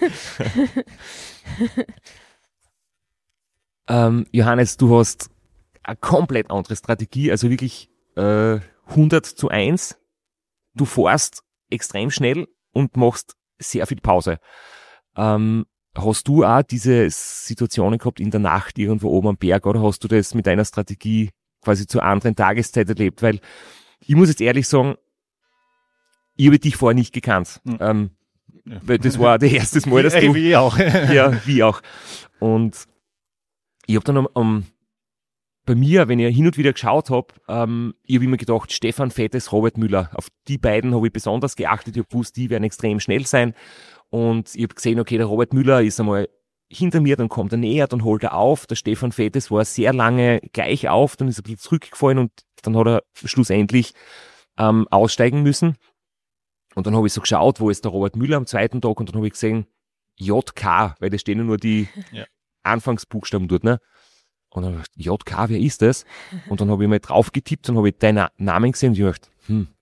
Johannes, du hast eine komplett andere Strategie, also wirklich 100:1. Du fährst extrem schnell und machst sehr viel Pause. Hast du auch diese Situationen gehabt in der Nacht irgendwo oben am Berg oder hast du das mit deiner Strategie quasi zur anderen Tageszeit erlebt? Weil ich muss jetzt ehrlich sagen, ich habe dich vorher nicht gekannt. Weil das war das erste Mal, dass du... Wie auch. Ja, wie auch. Und ich habe dann bei mir, wenn ich hin und wieder geschaut habe, ich habe immer gedacht, Stefan Vettes, Robert Müller. Auf die beiden habe ich besonders geachtet. Ich habe gewusst, die werden extrem schnell sein. Und ich habe gesehen, okay, der Robert Müller ist einmal hinter mir, dann kommt er näher, dann holt er auf. Der Stefan Vettes war sehr lange gleich auf, dann ist er ein bisschen zurückgefallen und dann hat er schlussendlich aussteigen müssen. Und dann habe ich so geschaut, wo ist der Robert Müller am zweiten Tag und dann habe ich gesehen, JK, weil da stehen ja nur die Anfangsbuchstaben dort, ne? Und dann habe ich gedacht, JK, wer ist das? Und dann habe ich mal drauf getippt, dann habe ich deinen Namen gesehen und ich dachte,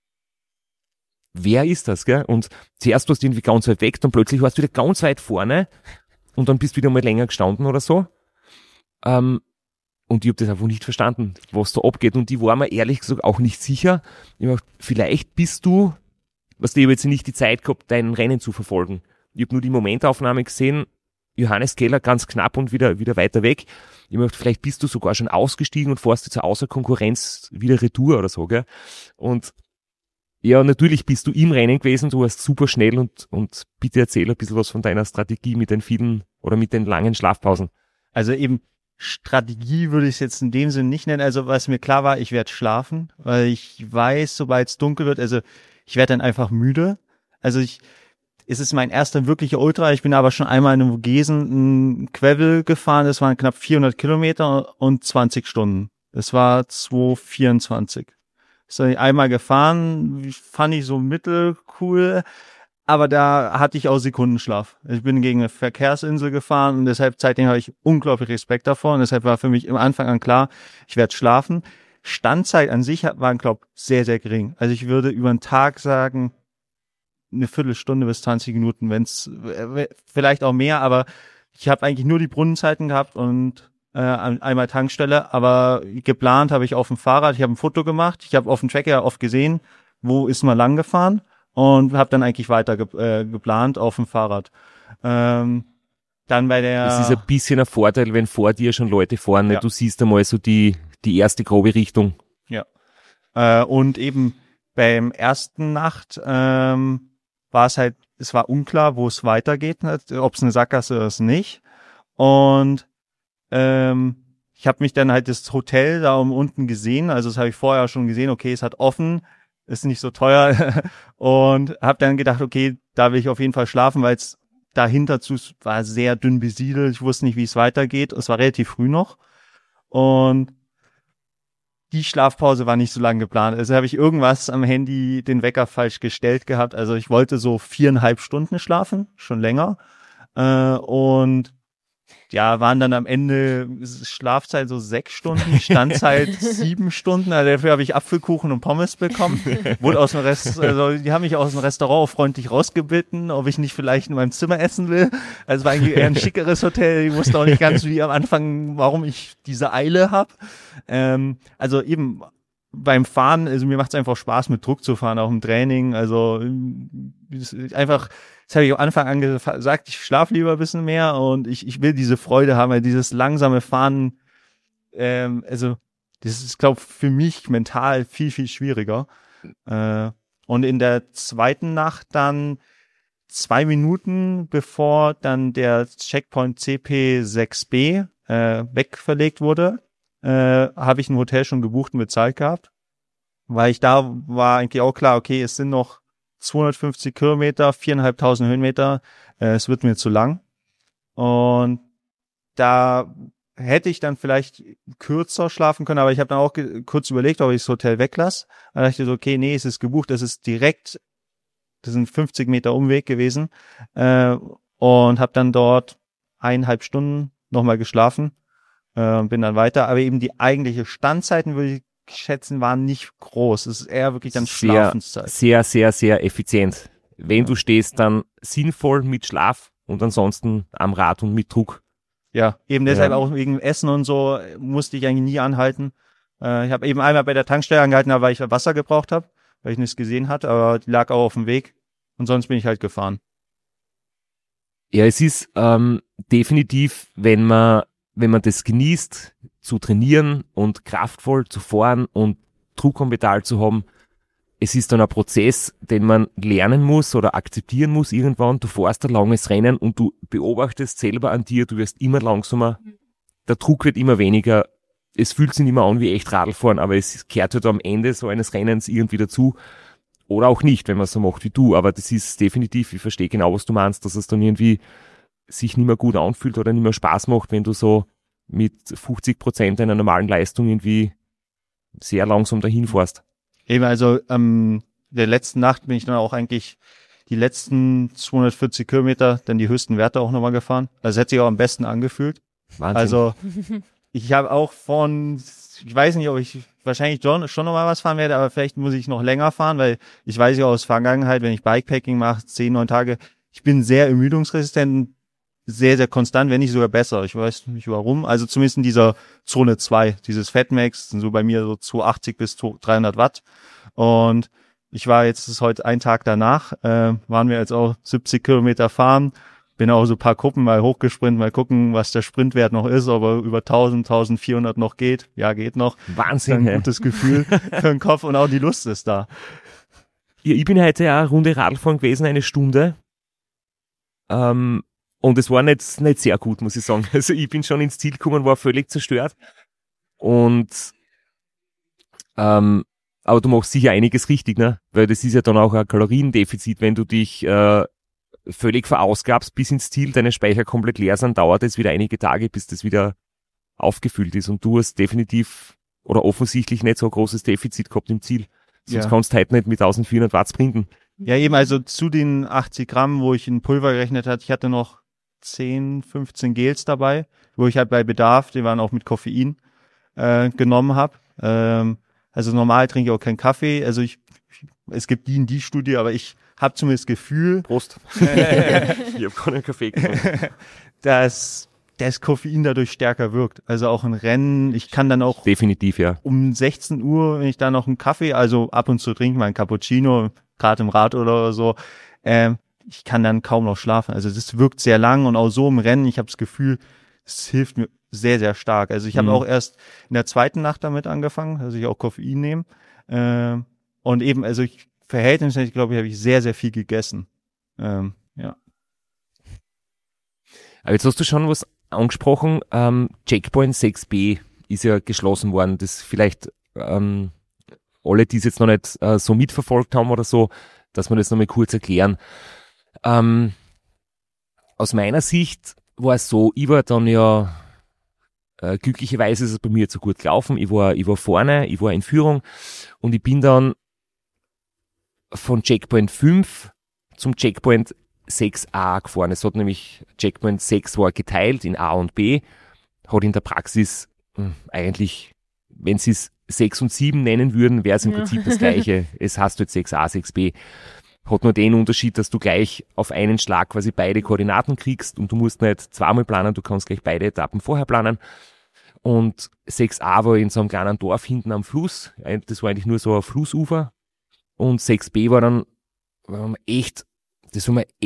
wer ist das, gell? Und zuerst warst du irgendwie ganz weit weg, dann plötzlich warst du wieder ganz weit vorne und dann bist du wieder mal länger gestanden oder so. Und ich habe das einfach nicht verstanden, was da abgeht. Und ich war mir ehrlich gesagt auch nicht sicher. Ich habe gedacht, vielleicht bist du, ich habe jetzt nicht die Zeit gehabt, dein Rennen zu verfolgen. Ich habe nur die Momentaufnahme gesehen, Johannes Keller ganz knapp und wieder weiter weg. Ich habe gedacht, vielleicht bist du sogar schon ausgestiegen und fährst jetzt außer Konkurrenz wieder Retour oder so, gell? Und ja, natürlich bist du im Rennen gewesen, du warst super schnell und bitte erzähl ein bisschen was von deiner Strategie mit den vielen oder mit den langen Schlafpausen. Also eben Strategie würde ich es jetzt in dem Sinne nicht nennen. Also was mir klar war, ich werde schlafen, weil ich weiß, sobald es dunkel wird, also ich werde dann einfach müde. Also es ist mein erster wirklicher Ultra. Ich bin aber schon einmal in einem Vogesen einen Gravel gefahren. Das waren knapp 400 Kilometer und 20 Stunden. Das war 2024. Das bin ich einmal gefahren, fand ich so mittelcool, aber da hatte ich auch Sekundenschlaf. Ich bin gegen eine Verkehrsinsel gefahren und deshalb seitdem habe ich unglaublich Respekt davor und deshalb war für mich im Anfang an klar, ich werde schlafen. Standzeit an sich war, glaube ich, sehr, sehr gering. Also ich würde über den Tag sagen, eine Viertelstunde bis 20 Minuten, wenn es vielleicht auch mehr, aber ich habe eigentlich nur die Brunnenzeiten gehabt und einmal Tankstelle, aber geplant habe ich auf dem Fahrrad, ich habe ein Foto gemacht, ich habe auf dem Tracker oft gesehen, wo ist man lang gefahren und habe dann eigentlich weiter geplant auf dem Fahrrad. Dann bei der... Das ist ein bisschen ein Vorteil, wenn vor dir schon Leute fahren, ja. Du siehst einmal so die erste grobe Richtung. Ja. Und eben beim ersten Nacht war es halt, es war unklar, wo es weitergeht, ob es eine Sackgasse ist oder nicht. Und ich habe mich dann halt das Hotel da unten gesehen, also das habe ich vorher schon gesehen, okay, es hat offen, ist nicht so teuer und habe dann gedacht, okay, da will ich auf jeden Fall schlafen, weil es dahinter war sehr dünn besiedelt, ich wusste nicht, wie es weitergeht, es war relativ früh noch und die Schlafpause war nicht so lange geplant, also habe ich irgendwas am Handy, den Wecker falsch gestellt gehabt, also ich wollte so 4,5 Stunden schlafen, schon länger und ja, waren dann am Ende Schlafzeit so 6 Stunden, Standzeit 7 Stunden. Also dafür habe ich Apfelkuchen und Pommes bekommen. Wurde aus dem die haben mich aus dem Restaurant auch freundlich rausgebeten, ob ich nicht vielleicht in meinem Zimmer essen will. Also war eigentlich eher ein schickeres Hotel. Ich wusste auch nicht ganz wie am Anfang, warum ich diese Eile habe. Also eben beim Fahren, also mir macht es einfach Spaß, mit Druck zu fahren, auch im Training. Also einfach, das habe ich am Anfang an gesagt, ich schlafe lieber ein bisschen mehr und ich will diese Freude haben, weil dieses langsame Fahren, also das ist, glaube ich, für mich mental viel, viel schwieriger. Und in der zweiten Nacht dann 2 Minuten bevor dann der Checkpoint CP6B wegverlegt wurde, habe ich ein Hotel schon gebucht und bezahlt gehabt, weil da war eigentlich auch klar, okay, es sind noch 250 Kilometer, 4.500 Höhenmeter, es wird mir zu lang. Und da hätte ich dann vielleicht kürzer schlafen können, aber ich habe dann auch kurz überlegt, ob ich das Hotel weglasse. Dann dachte ich so, okay, nee, es ist gebucht, das ist direkt, das sind 50 Meter Umweg gewesen, und habe dann dort 1,5 Stunden nochmal geschlafen, bin dann weiter, aber eben die eigentliche Standzeiten, würde ich schätzen, waren nicht groß. Es ist eher wirklich dann Schlafenszeit. Sehr, sehr, sehr effizient. Wenn du stehst, dann sinnvoll mit Schlaf und ansonsten am Rad und mit Druck. Ja, eben deshalb auch wegen Essen und so musste ich eigentlich nie anhalten. Ich habe eben einmal bei der Tankstelle angehalten, weil ich Wasser gebraucht habe, weil ich nichts gesehen hatte, aber die lag auch auf dem Weg und sonst bin ich halt gefahren. Ja, es ist definitiv, wenn man das genießt, zu trainieren und kraftvoll zu fahren und Druck am Pedal zu haben, es ist dann ein Prozess, den man lernen muss oder akzeptieren muss irgendwann. Du fährst ein langes Rennen und du beobachtest selber an dir, du wirst immer langsamer, der Druck wird immer weniger, es fühlt sich nicht mehr an wie echt Radlfahren, aber es kehrt halt am Ende so eines Rennens irgendwie dazu. Oder auch nicht, wenn man es so macht wie du, aber das ist definitiv, ich verstehe genau, was du meinst, dass es dann irgendwie sich nicht mehr gut anfühlt oder nicht mehr Spaß macht, wenn du so mit 50% deiner normalen Leistung irgendwie sehr langsam dahin fährst. Eben, also der letzten Nacht bin ich dann auch eigentlich die letzten 240 Kilometer dann die höchsten Werte auch nochmal gefahren. Das hätte sich auch am besten angefühlt. Wahnsinn. Also ich habe auch ich weiß nicht, ob ich wahrscheinlich schon nochmal was fahren werde, aber vielleicht muss ich noch länger fahren, weil ich weiß ja aus Vergangenheit, wenn ich Bikepacking mache, 10, 9 Tage, ich bin sehr ermüdungsresistent, sehr, sehr konstant, wenn nicht sogar besser. Ich weiß nicht warum. Also zumindest in dieser Zone 2, dieses Fatmax, sind so bei mir so 280 bis 300 Watt. Und ich war jetzt, das ist heute ein Tag danach, waren wir jetzt auch 70 Kilometer fahren. Bin auch so ein paar Gruppen mal hochgesprintet, mal gucken, was der Sprintwert noch ist, ob er über 1000, 1400 noch geht. Ja, geht noch. Wahnsinn. Ein gutes Gefühl für den Kopf und auch die Lust ist da. Ja, ich bin heute ja eine Runde Radfahren gewesen, 1 Stunde. Und es war nicht sehr gut, muss ich sagen. Also ich bin schon ins Ziel gekommen, war völlig zerstört. Und aber du machst sicher einiges richtig, ne? Weil das ist ja dann auch ein Kaloriendefizit, wenn du dich völlig verausgabst bis ins Ziel, deine Speicher komplett leer sind, dauert es wieder einige Tage, bis das wieder aufgefüllt ist. Und du hast definitiv oder offensichtlich nicht so ein großes Defizit gehabt im Ziel. Sonst kannst du heute nicht mit 1400 Watt sprinten. Ja, eben, also zu den 80 Gramm, wo ich in Pulver gerechnet hatte, ich hatte noch 10, 15 Gels dabei, wo ich halt bei Bedarf, die waren auch mit Koffein, genommen habe. Also normal trinke ich auch keinen Kaffee. Also es gibt die Studie, aber ich habe zumindest das Gefühl, Prost. Ich habe keinen Kaffee getrunken. dass das Koffein dadurch stärker wirkt. Also auch ein Rennen, ich kann dann auch definitiv, ja. Um 16 Uhr, wenn ich da noch einen Kaffee, also ab und zu trinke, mal einen Cappuccino, gerade im Rad oder so, ich kann dann kaum noch schlafen. Also das wirkt sehr lang und auch so im Rennen, ich habe das Gefühl, es hilft mir sehr, sehr stark. Also ich habe auch erst in der zweiten Nacht damit angefangen, dass ich auch Koffein nehme. Und eben, also verhältnismäßig, glaube ich, habe ich sehr, sehr viel gegessen. Ja. Aber jetzt hast du schon was angesprochen, Checkpoint 6B ist ja geschlossen worden. Das vielleicht alle, die es jetzt noch nicht so mitverfolgt haben oder so, dass wir das nochmal kurz erklären. Aus meiner Sicht war es so, ich war dann ja glücklicherweise ist es bei mir jetzt so gut gelaufen. Ich war vorne, ich war in Führung und ich bin dann von Checkpoint 5 zum Checkpoint 6a gefahren. Es hat nämlich Checkpoint 6 war geteilt in A und B, hat in der Praxis eigentlich, wenn sie es 6 und 7 nennen würden, wäre es im Prinzip das Gleiche. Es heißt halt 6a, 6b. Hat nur den Unterschied, dass du gleich auf einen Schlag quasi beide Koordinaten kriegst und du musst nicht zweimal planen, du kannst gleich beide Etappen vorher planen. Und 6a war in so einem kleinen Dorf hinten am Fluss. Das war eigentlich nur so ein Flussufer. Und 6b war dann das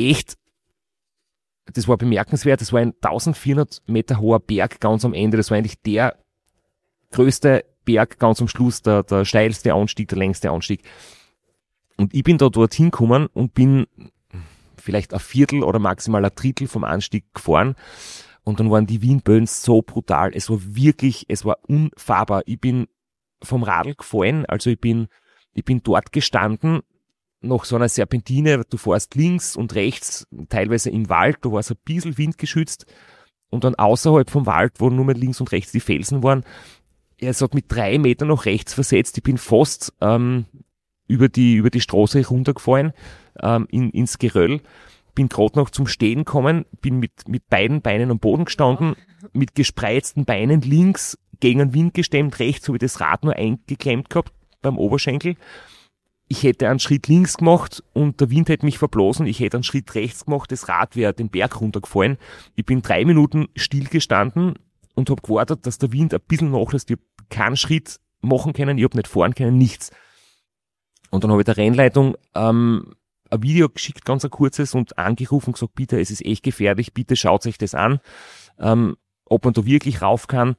war bemerkenswert. Das war ein 1400 Meter hoher Berg ganz am Ende. Das war eigentlich der größte Berg ganz am Schluss, der steilste Anstieg, der längste Anstieg. Und ich bin da dorthin gekommen und bin vielleicht ein Viertel oder maximal ein Drittel vom Anstieg gefahren. Und dann waren die Windböen so brutal. Es war unfahrbar. Ich bin vom Radl gefallen, also ich bin dort gestanden, nach so einer Serpentine, du fährst links und rechts, teilweise im Wald, da war es ein bisschen windgeschützt. Und dann außerhalb vom Wald, wo nur mehr links und rechts die Felsen waren, es hat mich 3 Meter nach rechts versetzt. Ich bin fast über die Straße runtergefallen, ins Geröll. Bin gerade noch zum Stehen gekommen, bin mit beiden Beinen am Boden gestanden, mit gespreizten Beinen links gegen den Wind gestemmt, rechts habe ich das Rad nur eingeklemmt gehabt beim Oberschenkel. Ich hätte einen Schritt links gemacht und der Wind hätte mich verblasen. Ich hätte einen Schritt rechts gemacht, das Rad wäre den Berg runtergefallen. Ich bin 3 Minuten still gestanden und habe gewartet, dass der Wind ein bisschen nachlässt. Ich habe keinen Schritt machen können, ich habe nicht fahren können, nichts. Und dann habe ich der Rennleitung ein Video geschickt, ganz ein kurzes, und angerufen und gesagt, bitte, es ist echt gefährlich, bitte schaut euch das an, ob man da wirklich rauf kann.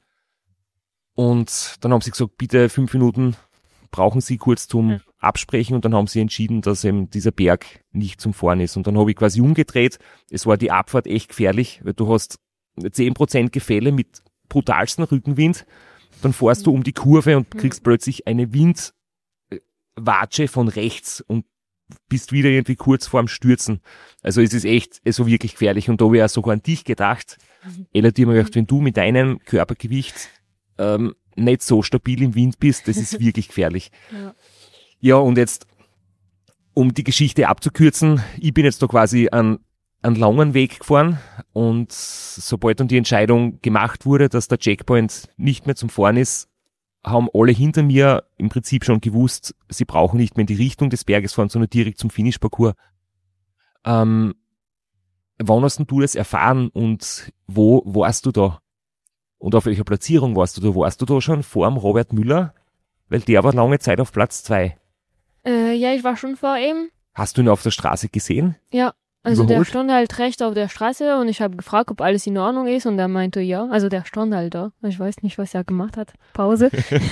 Und dann haben sie gesagt, bitte 5 Minuten brauchen sie kurz zum Absprechen, und dann haben sie entschieden, dass eben dieser Berg nicht zum Fahren ist. Und dann habe ich quasi umgedreht. Es war die Abfahrt echt gefährlich, weil du hast 10% Gefälle mit brutalsten Rückenwind. Dann fährst du um die Kurve und kriegst plötzlich eine Windwatsche von rechts und bist wieder irgendwie kurz vorm Stürzen. Also es ist echt so wirklich gefährlich. Und da habe ich auch sogar an dich gedacht. Ella, dir mir gedacht, wenn du mit deinem Körpergewicht nicht so stabil im Wind bist, das ist wirklich gefährlich. Ja, und jetzt, um die Geschichte abzukürzen, ich bin jetzt da quasi einen langen Weg gefahren, und sobald dann die Entscheidung gemacht wurde, dass der Checkpoint nicht mehr zum Fahren ist, haben alle hinter mir im Prinzip schon gewusst, sie brauchen nicht mehr in die Richtung des Berges fahren, sondern direkt zum Finish-Parcours. Wann hast denn du das erfahren und wo warst du da? Und auf welcher Platzierung warst du da? Warst du da schon vor dem Robert Müller? Weil der war lange Zeit auf Platz 2. Ja, ich war schon vor ihm. Hast du ihn auf der Straße gesehen? Ja, also Überholt? der stand halt rechts auf der Straße und ich habe gefragt, ob alles in Ordnung ist, und er meinte ja. Also der stand halt da. Ich weiß nicht, was er gemacht hat. Pause.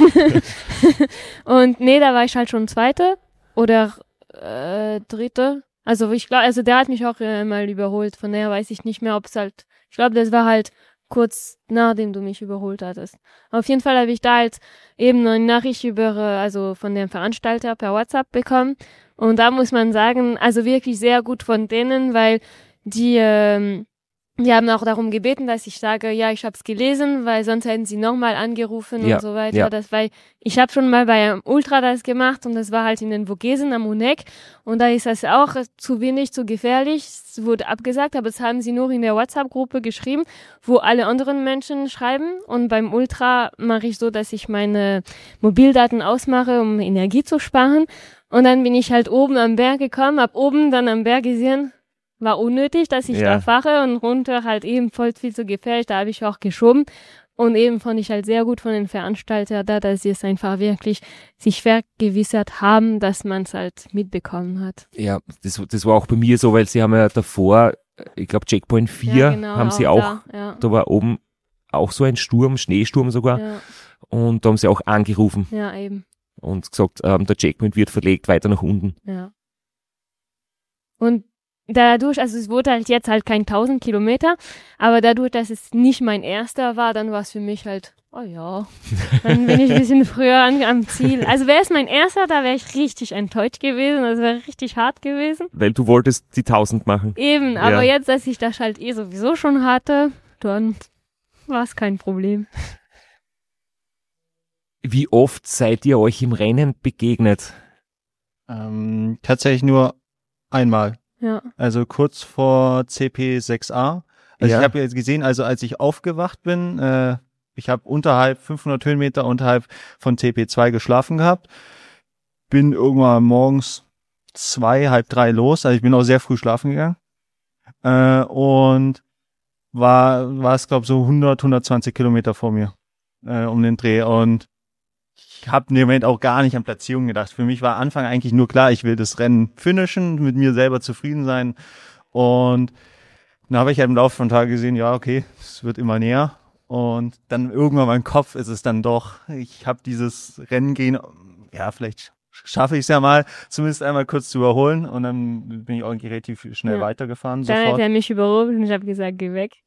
Und nee, da war ich halt schon Zweite oder Dritte. Also ich glaube, also der hat mich auch mal überholt. Von daher weiß ich nicht mehr, ob es halt, ich glaube, das war halt kurz nachdem du mich überholt hattest. Auf jeden Fall habe ich da halt eben eine Nachricht also von dem Veranstalter per WhatsApp bekommen. Und da muss man sagen, also wirklich sehr gut von denen, weil die haben auch darum gebeten, dass ich sage, ja, ich habe es gelesen, weil sonst hätten sie nochmal angerufen und so weiter. Ja. Weil ich habe schon mal bei einem Ultra das gemacht, und das war halt in den Vogesen am Uneck, und da ist das auch zu wenig, zu gefährlich. Es wurde abgesagt, aber das haben sie nur in der WhatsApp-Gruppe geschrieben, wo alle anderen Menschen schreiben. Und beim Ultra mache ich so, dass ich meine Mobildaten ausmache, um Energie zu sparen. Und dann bin ich halt oben am Berg gekommen, hab oben dann am Berg gesehen, war unnötig, dass ich da fahre, und runter halt eben voll viel zu gefährlich, da habe ich auch geschoben. Und eben fand ich halt sehr gut von den Veranstaltern da, dass sie es einfach wirklich sich vergewissert haben, dass man es halt mitbekommen hat. Ja, das war auch bei mir so, weil sie haben ja davor, ich glaube Checkpoint 4 haben sie auch, da war oben auch so ein Schneesturm sogar, und da haben sie auch angerufen. Ja, eben. Und gesagt, der Checkpoint wird verlegt weiter nach unten. Ja. Und dadurch, also es wurde halt jetzt halt kein 1000 Kilometer, aber dadurch, dass es nicht mein erster war, dann war es für mich halt, oh ja, dann bin ich ein bisschen früher am Ziel. Also wäre es mein erster, da wäre ich richtig enttäuscht gewesen, das wäre richtig hart gewesen. Weil du wolltest die 1000 machen. Eben, aber jetzt, dass ich das halt sowieso schon hatte, dann war es kein Problem. Wie oft seid ihr euch im Rennen begegnet? Tatsächlich nur einmal. Ja. Also kurz vor CP6A. Also Ja. ich habe jetzt gesehen, also als ich aufgewacht bin, ich habe unterhalb 500 Höhenmeter unterhalb von CP2 geschlafen gehabt. Bin irgendwann morgens 2, halb 3 los. Also ich bin auch sehr früh schlafen gegangen. Und war es, glaube ich, so 120 Kilometer vor mir um den Dreh. Und ich habe in dem Moment auch gar nicht an Platzierung gedacht. Für mich war Anfang eigentlich nur klar, ich will das Rennen finishen, mit mir selber zufrieden sein. Und dann habe ich halt im Laufe von Tagen gesehen, ja, okay, es wird immer näher. Und dann irgendwann mein Kopf ist es dann doch, ich habe dieses Rennen gehen, ja, vielleicht schaffe ich es ja mal, zumindest einmal kurz zu überholen. Und dann bin ich auch relativ schnell weitergefahren Dann hat sofort. er mich überholt und ich habe gesagt, geh weg.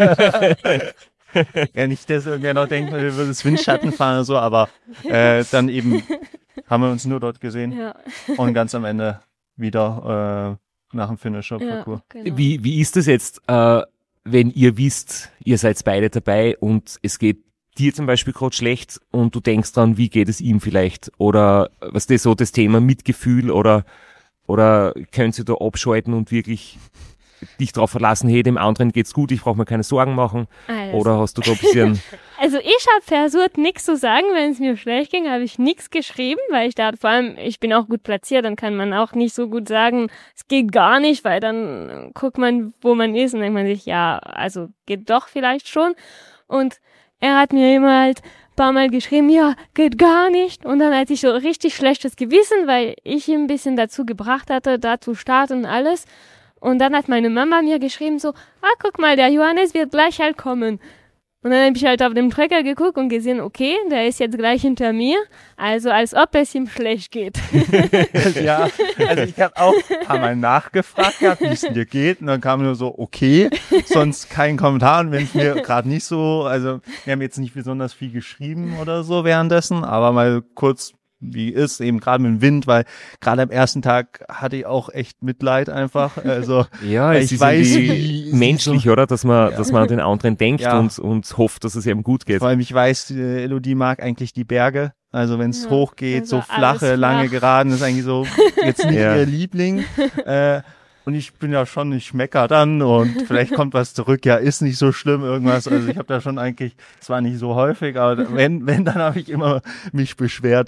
Ja, nicht, dass irgendwer noch denkt, wir würden das Windschatten fahren oder so, aber dann eben haben wir uns nur dort gesehen Ja. und ganz am Ende wieder nach dem Finisher-Parcours. Genau. Wie ist das jetzt, wenn ihr wisst, ihr seid beide dabei und es geht dir zum Beispiel gerade schlecht und du denkst dran, wie geht es ihm vielleicht? Oder was ist so das Thema Mitgefühl oder könnt ihr da abschalten und wirklich dich darauf verlassen, hey, dem anderen geht's gut, ich brauche mir keine Sorgen machen? Alles. Oder hast du da ein bisschen... Also ich habe versucht, nichts zu sagen, wenn es mir schlecht ging, habe ich nichts geschrieben, weil ich dachte, vor allem, ich bin auch gut platziert, dann kann man auch nicht so gut sagen, es geht gar nicht, weil dann guckt man, wo man ist und denkt man sich, ja, also geht doch vielleicht schon. Und er hat mir immer halt ein paar Mal geschrieben, ja, geht gar nicht. Und dann hatte ich so richtig schlechtes Gewissen, weil ich ihn ein bisschen dazu gebracht hatte, da zu starten und alles. Und dann hat meine Mama mir geschrieben so, guck mal, der Johannes wird gleich halt kommen. Und dann habe ich halt auf dem Tracker geguckt und gesehen, okay, der ist jetzt gleich hinter mir, also als ob es ihm schlecht geht. Ja, also ich habe auch ein paar Mal nachgefragt gehabt, wie es dir geht und dann kam nur so, okay, sonst kein Kommentar und wenn es mir gerade nicht so, also wir haben jetzt nicht besonders viel geschrieben oder so währenddessen, aber mal kurz wie ist, eben gerade mit dem Wind, weil gerade am ersten Tag hatte ich auch echt Mitleid einfach. Also Ja, ich es ist weiß, irgendwie wie menschlich, oder? Dass man an den anderen denkt Ja. und hofft, dass es ihm gut geht. vor allem ich weiß, Elodie mag eigentlich die Berge. Also wenn es Ja, hochgeht, also so flache, alles lange flach. Geraden, ist eigentlich so jetzt nicht Ja. ihr Liebling. Und ich bin ja schon, ich mecker dann und vielleicht kommt was zurück. Ja, ist nicht so schlimm irgendwas. Also ich habe da schon eigentlich, zwar nicht so häufig, aber wenn dann habe ich immer mich beschwert.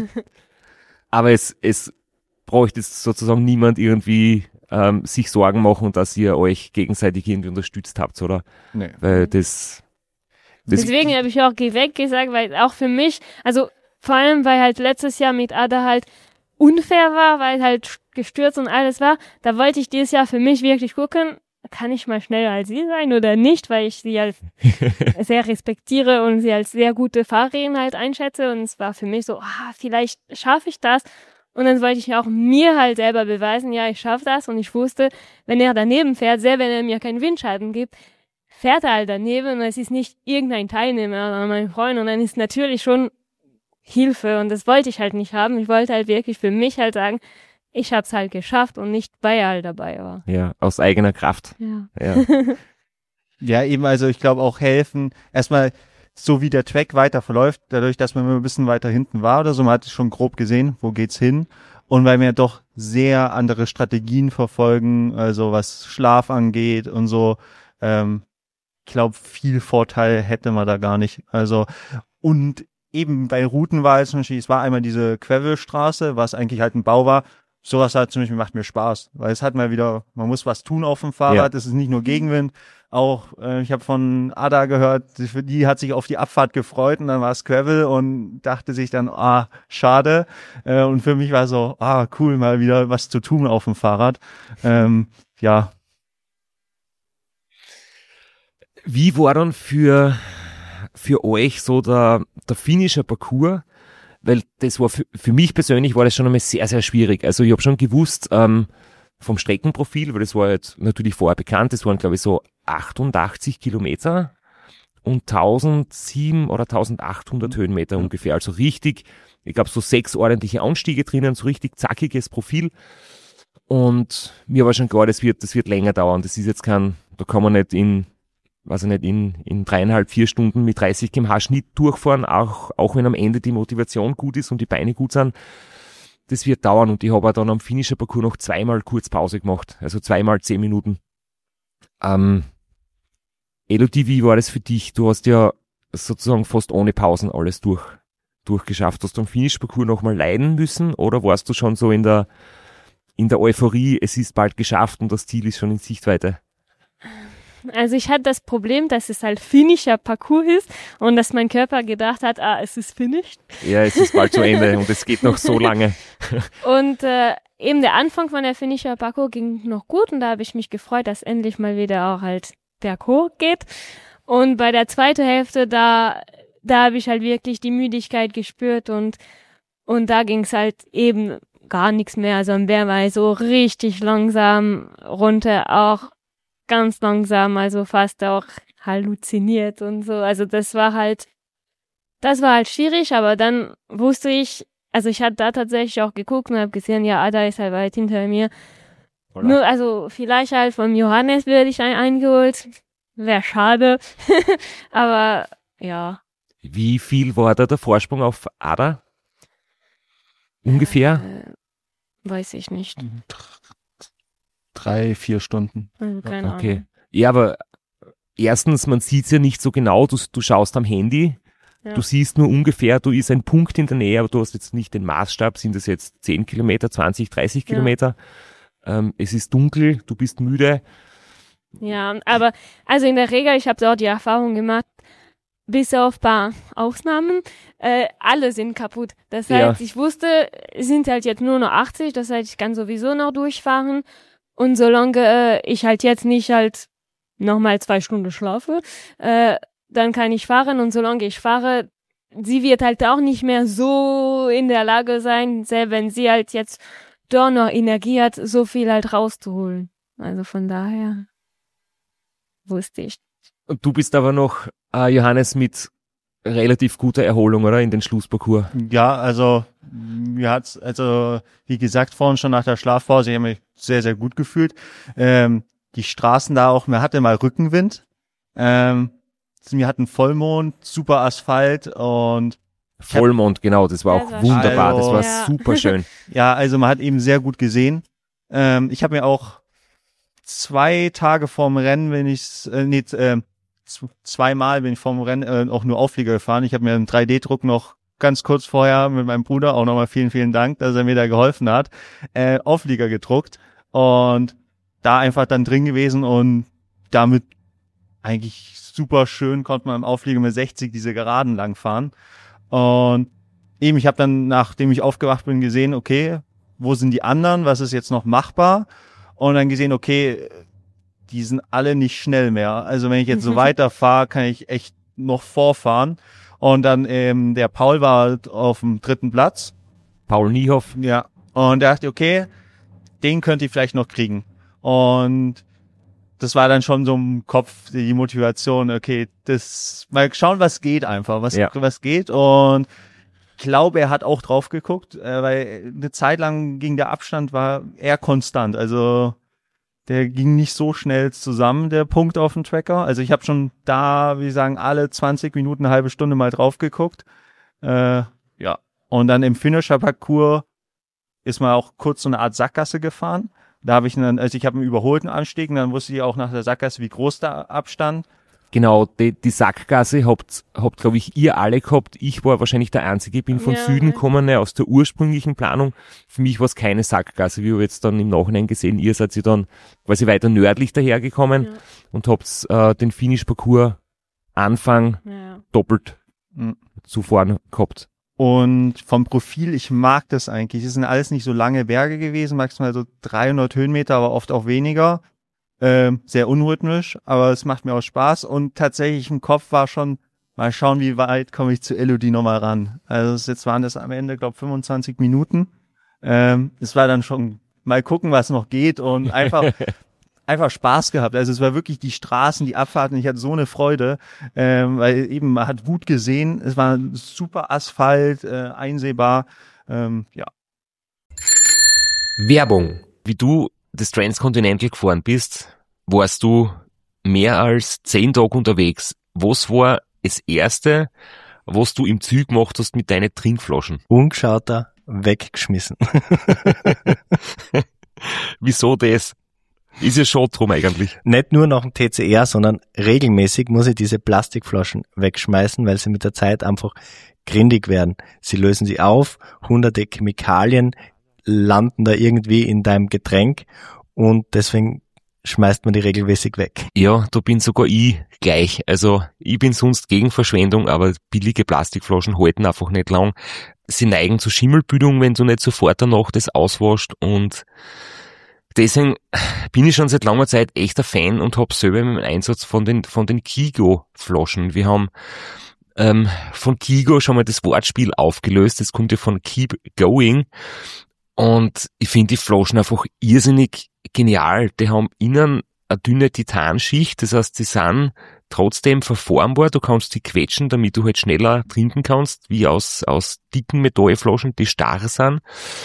Aber es bräuchte jetzt sozusagen niemand irgendwie sich Sorgen machen, dass ihr euch gegenseitig irgendwie unterstützt habt, oder? Nee. Weil das Deswegen habe ich auch geh weg gesagt, weil auch für mich, also vor allem, weil halt letztes Jahr mit Ada halt unfair war, weil halt gestürzt und alles war, da wollte ich dieses Jahr für mich wirklich gucken, kann ich mal schneller als sie sein oder nicht, weil ich sie halt sehr respektiere und sie als sehr gute Fahrerin halt einschätze und es war für mich so, vielleicht schaffe ich das und dann wollte ich auch mir halt selber beweisen, ja, ich schaffe das und ich wusste, wenn er daneben fährt, selbst wenn er mir keinen Windschatten gibt, fährt er halt daneben und es ist nicht irgendein Teilnehmer oder mein Freund und dann ist natürlich schon Hilfe und das wollte ich halt nicht haben. Ich wollte halt wirklich für mich halt sagen, ich hab's halt geschafft und nicht weil er halt dabei war. ja aus eigener Kraft. Ja. Ja. Ja, eben, also ich glaube auch helfen, erstmal so wie der Track weiter verläuft, dadurch, dass man immer ein bisschen weiter hinten war oder so, man hat schon grob gesehen, wo geht's hin. Und weil wir ja doch sehr andere Strategien verfolgen, also was Schlaf angeht und so, ich glaube, viel Vorteil hätte man da gar nicht. Also, und eben bei Routenwahl zum Beispiel, es war einmal diese Quevelstraße, was eigentlich halt ein Bau war. Sowas hat zum Beispiel macht mir Spaß, weil es hat mal wieder, man muss was tun auf dem Fahrrad, es ist nicht nur Gegenwind. Auch, ich habe von Ada gehört, die hat sich auf die Abfahrt gefreut und dann war es Gravel und dachte sich dann, schade. Und für mich war so, cool, mal wieder was zu tun auf dem Fahrrad. Ja. Wie war dann für euch so der finnische Parcours? Weil das war für mich persönlich war das schon einmal sehr, sehr schwierig. Also ich habe schon gewusst vom Streckenprofil, weil das war jetzt natürlich vorher bekannt, das waren glaube ich so 88 Kilometer und 1700 oder 1800 Höhenmeter ungefähr. Also richtig, ich glaube so 6 ordentliche Anstiege drinnen, so richtig zackiges Profil. Und mir war schon klar, das wird länger dauern. Das ist jetzt da kann man nicht in 3,5, 4 Stunden mit 30 km/h Schnitt durchfahren, auch wenn am Ende die Motivation gut ist und die Beine gut sind. das wird dauern und ich habe auch dann am Finisher Parcours noch zweimal kurz Pause gemacht, also zweimal 10 Minuten. Elodie, wie war das für dich? Du hast ja sozusagen fast ohne Pausen alles durchgeschafft. Hast du am Finisher Parcours nochmal leiden müssen oder warst du schon so in der Euphorie, es ist bald geschafft und das Ziel ist schon in Sichtweite? Also ich hatte das Problem, dass es halt Finisher Parcours ist und dass mein Körper gedacht hat, es ist finished. Ja, es ist bald zu Ende und es geht noch so lange. Und eben der Anfang von der Finisher Parcours ging noch gut und da habe ich mich gefreut, dass endlich mal wieder auch halt berghoch geht. Und bei der zweiten Hälfte, da habe ich halt wirklich die Müdigkeit gespürt und da ging es halt eben gar nichts mehr. Also am Berg war ich so richtig langsam runter, auch ganz langsam, also fast auch halluziniert und so. Also das war halt schwierig, aber dann wusste ich, also ich hatte da tatsächlich auch geguckt und habe gesehen, ja, Ada ist halt weit hinter mir. Voilà. Nur, also vielleicht halt vom Johannes werde ich eingeholt. Wäre schade. Aber ja. Wie viel war da der Vorsprung auf Ada? Ungefähr? Weiß ich nicht. 3-4 Stunden. Also keine Okay. Ahnung. Ja, aber erstens, man sieht's ja nicht so genau, du schaust am Handy, Ja. du siehst nur ungefähr, du ist ein Punkt in der Nähe, aber du hast jetzt nicht den Maßstab, sind das jetzt 10 Kilometer, 20, 30 Kilometer. Es ist dunkel, du bist müde. Ja, aber also in der Regel, ich habe dort die Erfahrung gemacht, bis auf ein paar Ausnahmen, alle sind kaputt. Das heißt, ich wusste, es sind halt jetzt nur noch 80, das heißt, ich kann sowieso noch durchfahren. Und solange ich halt jetzt nicht halt nochmal 2 Stunden schlafe, dann kann ich fahren. Und solange ich fahre, sie wird halt auch nicht mehr so in der Lage sein, selbst wenn sie halt jetzt doch noch Energie hat, so viel halt rauszuholen. Also von daher wusste ich. Und du bist aber noch, Johannes, mit relativ guter Erholung, oder? In den Schlussparcours. Ja, also mir hat's, also wie gesagt, vorhin schon nach der Schlafpause, ich habe mich sehr, sehr gut gefühlt. Die Straßen da auch, mir hatte mal Rückenwind. Wir hatten Vollmond, super Asphalt und Vollmond, genau, das war auch Das war wunderbar, schön. das war Ja. super schön. ja, also man hat eben sehr gut gesehen. Ich habe mir auch 2 Tage vorm Rennen, zweimal bin ich vorm Rennen auch nur Auflieger gefahren. Ich habe mir einen 3D-Druck noch ganz kurz vorher mit meinem Bruder, auch nochmal vielen, vielen Dank, dass er mir da geholfen hat, Auflieger gedruckt und da einfach dann drin gewesen und damit eigentlich super schön konnte man im Auflieger mit 60 diese Geraden lang fahren. Und eben, ich habe dann, nachdem ich aufgewacht bin, gesehen, okay, wo sind die anderen, was ist jetzt noch machbar? Und dann gesehen, okay, die sind alle nicht schnell mehr. Also wenn ich jetzt so weiterfahre, kann ich echt noch vorfahren. Und dann der Paul war auf dem 3. Platz. Paul Niehoff, Ja. Und da dachte ich, okay, den könnte ich vielleicht noch kriegen. Und das war dann schon so im Kopf die Motivation, okay, das mal schauen, was geht einfach, was geht. Und ich glaube, er hat auch drauf geguckt, weil eine Zeit lang ging der Abstand, war eher konstant. Also der ging nicht so schnell zusammen, der Punkt auf dem Tracker. Also ich habe schon da, wie sagen, alle 20 Minuten, eine halbe Stunde mal drauf geguckt. Ja. Und dann im Finisher-Parcours ist man auch kurz so eine Art Sackgasse gefahren. Da habe ich dann, also ich habe einen überholten Anstieg und dann wusste ich auch nach der Sackgasse, wie groß der Abstand. genau, die Sackgasse habt glaube ich, ihr alle gehabt. Ich war wahrscheinlich der Einzige, ich bin von Ja. Süden gekommen, aus der ursprünglichen Planung. Für mich war es keine Sackgasse, wie wir jetzt dann im Nachhinein gesehen. Ihr seid sie dann quasi weiter nördlich dahergekommen und habt den Finish-Parcours Anfang Ja. doppelt Mhm. zu fahren gehabt. Und vom Profil, ich mag das eigentlich. Es sind alles nicht so lange Berge gewesen, maximal so 300 Höhenmeter, aber oft auch weniger. Sehr unrhythmisch, aber es macht mir auch Spaß. Und tatsächlich im Kopf war schon, mal schauen, wie weit komme ich zu Elodie nochmal ran. Also jetzt waren das am Ende, glaube 25 Minuten. Es war dann schon, mal gucken, was noch geht und einfach Spaß gehabt. Also es war wirklich die Straßen, die Abfahrten. Ich hatte so eine Freude, weil eben man hat gut gesehen. Es war super Asphalt, einsehbar. Ja. Werbung. Wie du das Transcontinental gefahren bist, warst du mehr als 10 Tage unterwegs. Was war das Erste, was du im Ziel gemacht hast mit deinen Trinkflaschen? Ungeschauter weggeschmissen. Wieso das? Ist ja schon drum eigentlich. Nicht nur nach dem TCR, sondern regelmäßig muss ich diese Plastikflaschen wegschmeißen, weil sie mit der Zeit einfach grindig werden. Sie lösen sich auf, hunderte Chemikalien landen da irgendwie in deinem Getränk und deswegen schmeißt man die regelmäßig weg. Ja, da bin sogar ich gleich. Also ich bin sonst gegen Verschwendung, aber billige Plastikflaschen halten einfach nicht lang. Sie neigen zur Schimmelbildung, wenn du nicht sofort danach das auswaschst, und deswegen bin ich schon seit langer Zeit echter Fan und habe selber im Einsatz von den Kigo-Flaschen. Wir haben von Kigo schon mal das Wortspiel aufgelöst. Das kommt ja von Keep Going. Und ich finde die Flaschen einfach irrsinnig genial. Die haben innen eine dünne Titanschicht. Das heißt, die sind trotzdem verformbar. Du kannst sie quetschen, damit du halt schneller trinken kannst, wie aus dicken Metallflaschen, die starr sind.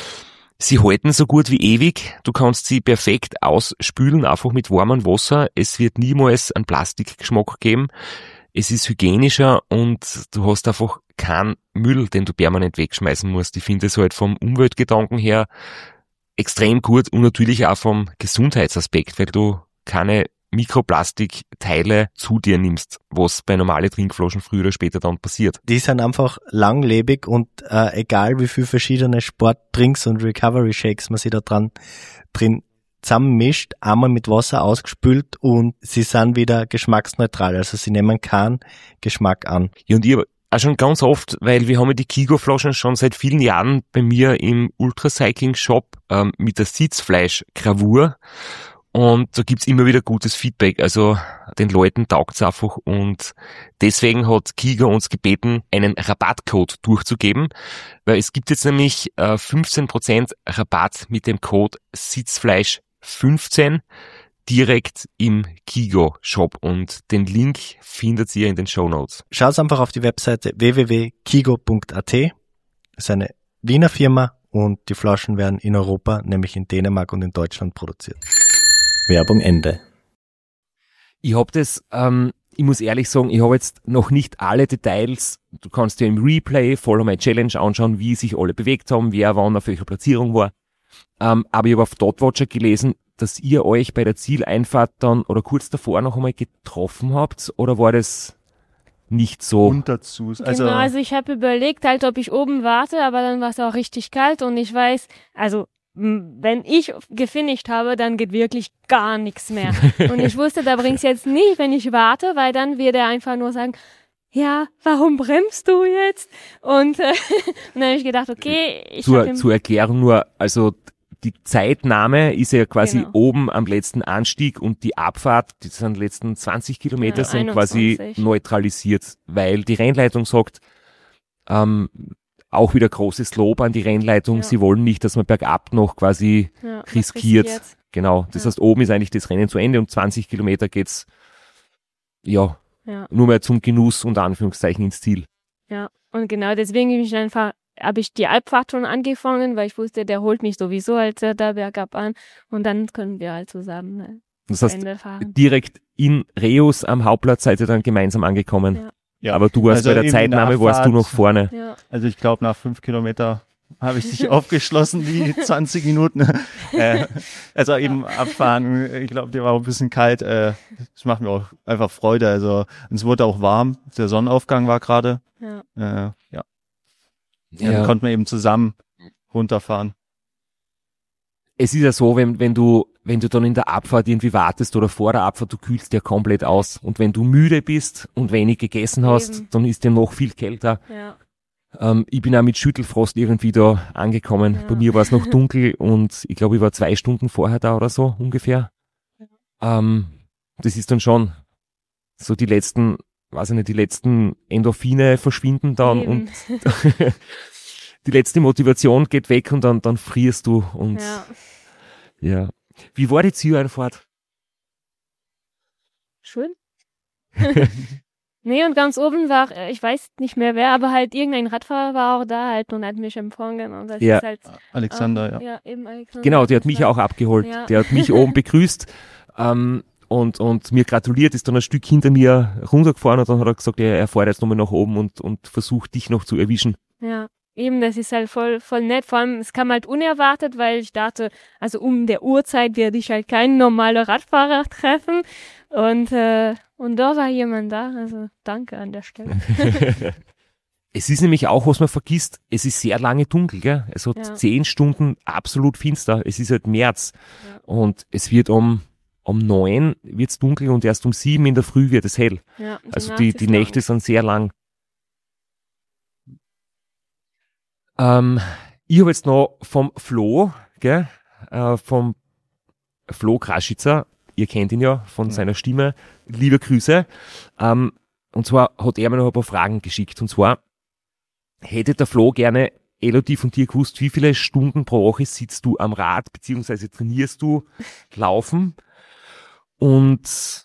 Sie halten so gut wie ewig. Du kannst sie perfekt ausspülen, einfach mit warmem Wasser. Es wird niemals einen Plastikgeschmack geben. Es ist hygienischer und du hast einfach keinen Müll, den du permanent wegschmeißen musst. Ich finde es halt vom Umweltgedanken her extrem gut und natürlich auch vom Gesundheitsaspekt, weil du keine Mikroplastikteile zu dir nimmst, was bei normalen Trinkflaschen früher oder später dann passiert. Die sind einfach langlebig und egal wie viel verschiedene Sportdrinks und Recovery Shakes man sich da drin zusammenmischt, einmal mit Wasser ausgespült und sie sind wieder geschmacksneutral, also sie nehmen keinen Geschmack an. Ja, und ich habe auch schon ganz oft, weil wir haben ja die Kigo-Flaschen schon seit vielen Jahren bei mir im Ultracycling-Shop mit der Sitzfleisch-Gravur. Und da gibt's immer wieder gutes Feedback, also den Leuten taugt's einfach, und deswegen hat Kigo uns gebeten, einen Rabattcode durchzugeben, weil es gibt jetzt nämlich 15% Rabatt mit dem Code Sitzfleisch15 direkt im Kigo-Shop, und den Link findet ihr in den Shownotes. Schaut einfach auf die Webseite www.kigo.at. Das ist eine Wiener Firma und die Flaschen werden in Europa, nämlich in Dänemark und in Deutschland produziert. Werbung Ende. Ich habe das, ich muss ehrlich sagen, ich habe jetzt noch nicht alle Details. Du kannst dir im Replay Follow My Challenge anschauen, wie sich alle bewegt haben, wer wann auf welcher Platzierung war. Aber ich habe auf Dotwatcher gelesen, dass ihr euch bei der Zieleinfahrt dann oder kurz davor noch einmal getroffen habt, oder war das nicht so? Und dazu. Genau, also ich habe überlegt halt, ob ich oben warte, aber dann war es auch richtig kalt und ich weiß, also wenn ich gefinisht habe, dann geht wirklich gar nichts mehr. Und ich wusste, da bringt's jetzt nicht, wenn ich warte, weil dann wird er einfach nur sagen, ja, warum bremst du jetzt? Und dann habe ich gedacht, okay, zur Erklärung nur, also die Zeitnahme ist ja quasi Genau. oben am letzten Anstieg, und die Abfahrt, die sind letzten 20 Kilometer, Ja, sind 21. quasi neutralisiert, weil die Rennleitung sagt, auch wieder großes Lob an die Rennleitung, Ja. sie wollen nicht, dass man bergab noch quasi ja, riskiert. Genau, das Ja. heißt, oben ist eigentlich das Rennen zu Ende und 20 Kilometer geht's ja Ja. nur mehr zum Genuss und Anführungszeichen ins Ziel. Ja, und genau deswegen habe ich die Abfahrt schon angefangen, weil ich wusste, der holt mich sowieso halt da bergab an und dann können wir halt zusammen Das zu heißt, Ende fahren. direkt in Reus am Hauptplatz seid ihr dann gemeinsam angekommen. Ja. Ja. Aber du warst Also bei der eben in der Zeitnahme, warst du Abfahrt. noch vorne. Ja, Also ich glaube, nach 5 Kilometer habe ich dich aufgeschlossen, die 20 Minuten. Also eben abfahren, ich glaube, dir war auch ein bisschen kalt. Das macht mir auch einfach Freude. Also es wurde auch warm, der Sonnenaufgang war gerade. ja. Ja. Dann konnten wir eben zusammen runterfahren. Es ist ja so, wenn du dann in der Abfahrt irgendwie wartest oder vor der Abfahrt, du kühlst ja komplett aus. Und wenn du müde bist und wenig gegessen hast, Eben. dann ist dir noch viel kälter. Ja. Ich bin auch mit Schüttelfrost irgendwie da angekommen. Ja. Bei mir war es noch dunkel und ich glaube, ich war 2 Stunden vorher da oder so ungefähr. Das ist dann schon so die letzten Endorphine verschwinden dann Eben. und die letzte Motivation geht weg und dann frierst du und Ja. ja. Wie war die Zieleinfahrt? Schön. Nee, und ganz oben war, ich weiß nicht mehr wer, aber halt irgendein Radfahrer war auch da halt und hat mich empfangen. Und das Ja. ist halt Alexander, ja. Ja, eben Alexander. Genau, der hat mich auch abgeholt. Ja. Der hat mich oben begrüßt und mir gratuliert, ist dann ein Stück hinter mir runtergefahren und dann hat er gesagt, er fährt jetzt nochmal nach oben und versucht dich noch zu erwischen. Ja, eben, das ist halt voll nett. Vor allem, es kam halt unerwartet, weil ich dachte, also um der Uhrzeit werde ich halt keinen normalen Radfahrer treffen. Und da war jemand da, also danke an der Stelle. Es ist nämlich auch, was man vergisst, es ist sehr lange dunkel, gell? Es hat 10 Stunden absolut finster. Es ist halt März. Ja. Und es wird um 9 wird's dunkel und erst um 7 in der Früh wird es hell. Ja, also die Nächte sind sehr lang. Ich habe jetzt noch vom Flo, gell? Vom Flo Kraschitzer, ihr kennt ihn ja von seiner Stimme, liebe Grüße. Und zwar hat er mir noch ein paar Fragen geschickt. Und zwar hätte der Flo gerne Elodie von dir gewusst, wie viele Stunden pro Woche sitzt du am Rad, beziehungsweise trainierst du Laufen? Und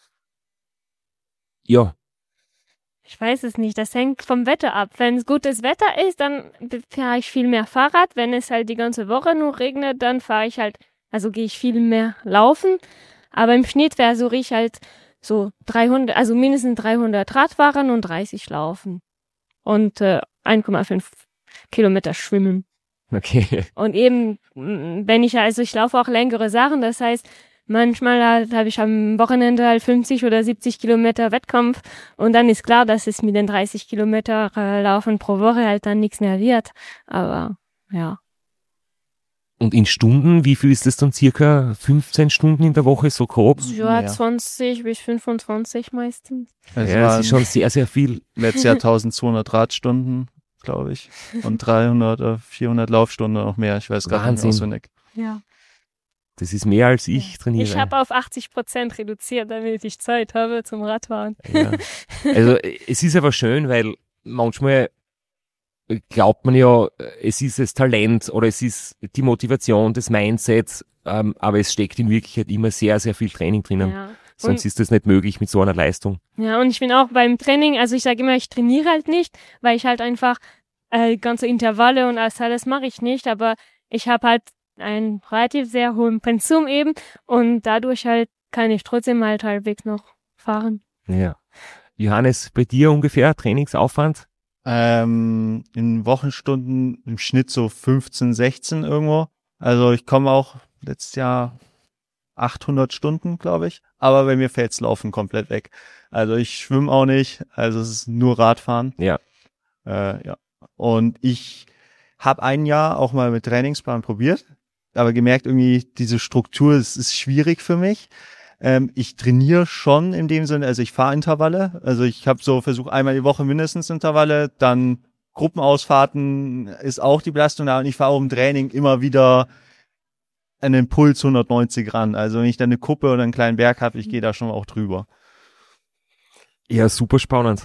ja. Ich weiß es nicht, das hängt vom Wetter ab. Wenn es gutes Wetter ist, dann fahre ich viel mehr Fahrrad. Wenn es halt die ganze Woche nur regnet, dann gehe ich viel mehr laufen. Aber im Schnitt versuche ich halt so 300, also mindestens 300 Radfahren und 30 laufen. Und 1,5 Kilometer schwimmen. Okay. Und eben, ich laufe auch längere Sachen, das heißt, manchmal habe ich am Wochenende halt 50 oder 70 Kilometer Wettkampf und dann ist klar, dass es mit den 30 Kilometer Laufen pro Woche halt dann nichts mehr wird. Aber ja. Und in Stunden, wie viel ist das dann circa? 15 Stunden in der Woche, so grob? Ja, 20 bis 25 meistens. Das ist schon sehr, sehr viel. Letztes Jahr 1200 Radstunden, glaube ich. Und 300 oder 400 Laufstunden noch mehr. Ich weiß gar nicht auswendig. Ja. Das ist mehr als ich trainiere. Ich habe auf 80% reduziert, damit ich Zeit habe zum Radfahren. Ja. Also es ist aber schön, weil manchmal glaubt man ja, es ist das Talent oder es ist die Motivation, das Mindset, aber es steckt in Wirklichkeit immer sehr, sehr viel Training drinnen. Ja. Sonst ist das nicht möglich mit so einer Leistung. Ja, und ich bin auch beim Training, also ich sage immer, ich trainiere halt nicht, weil ich halt einfach ganze Intervalle und alles mache ich nicht, aber ich habe halt einen relativ sehr hohen Pensum eben und dadurch halt kann ich trotzdem halt halbwegs noch fahren. Ja. Johannes, bei dir ungefähr Trainingsaufwand? In Wochenstunden im Schnitt so 15, 16 irgendwo. Also ich komme auch letztes Jahr 800 Stunden, glaube ich. Aber bei mir fällt's Laufen komplett weg. Also ich schwimme auch nicht. Also es ist nur Radfahren. Ja. Ja. Und ich habe ein Jahr auch mal mit Trainingsplan probiert, aber gemerkt irgendwie, diese Struktur, es ist schwierig für mich. Ich trainiere schon in dem Sinne, also ich fahre Intervalle. Also ich habe so versucht, einmal die Woche mindestens Intervalle, dann Gruppenausfahrten ist auch die Belastung da und ich fahre auch im Training immer wieder an den Puls 190 ran. Also wenn ich dann eine Kuppe oder einen kleinen Berg habe, ich gehe da schon auch drüber. Ja, super spannend.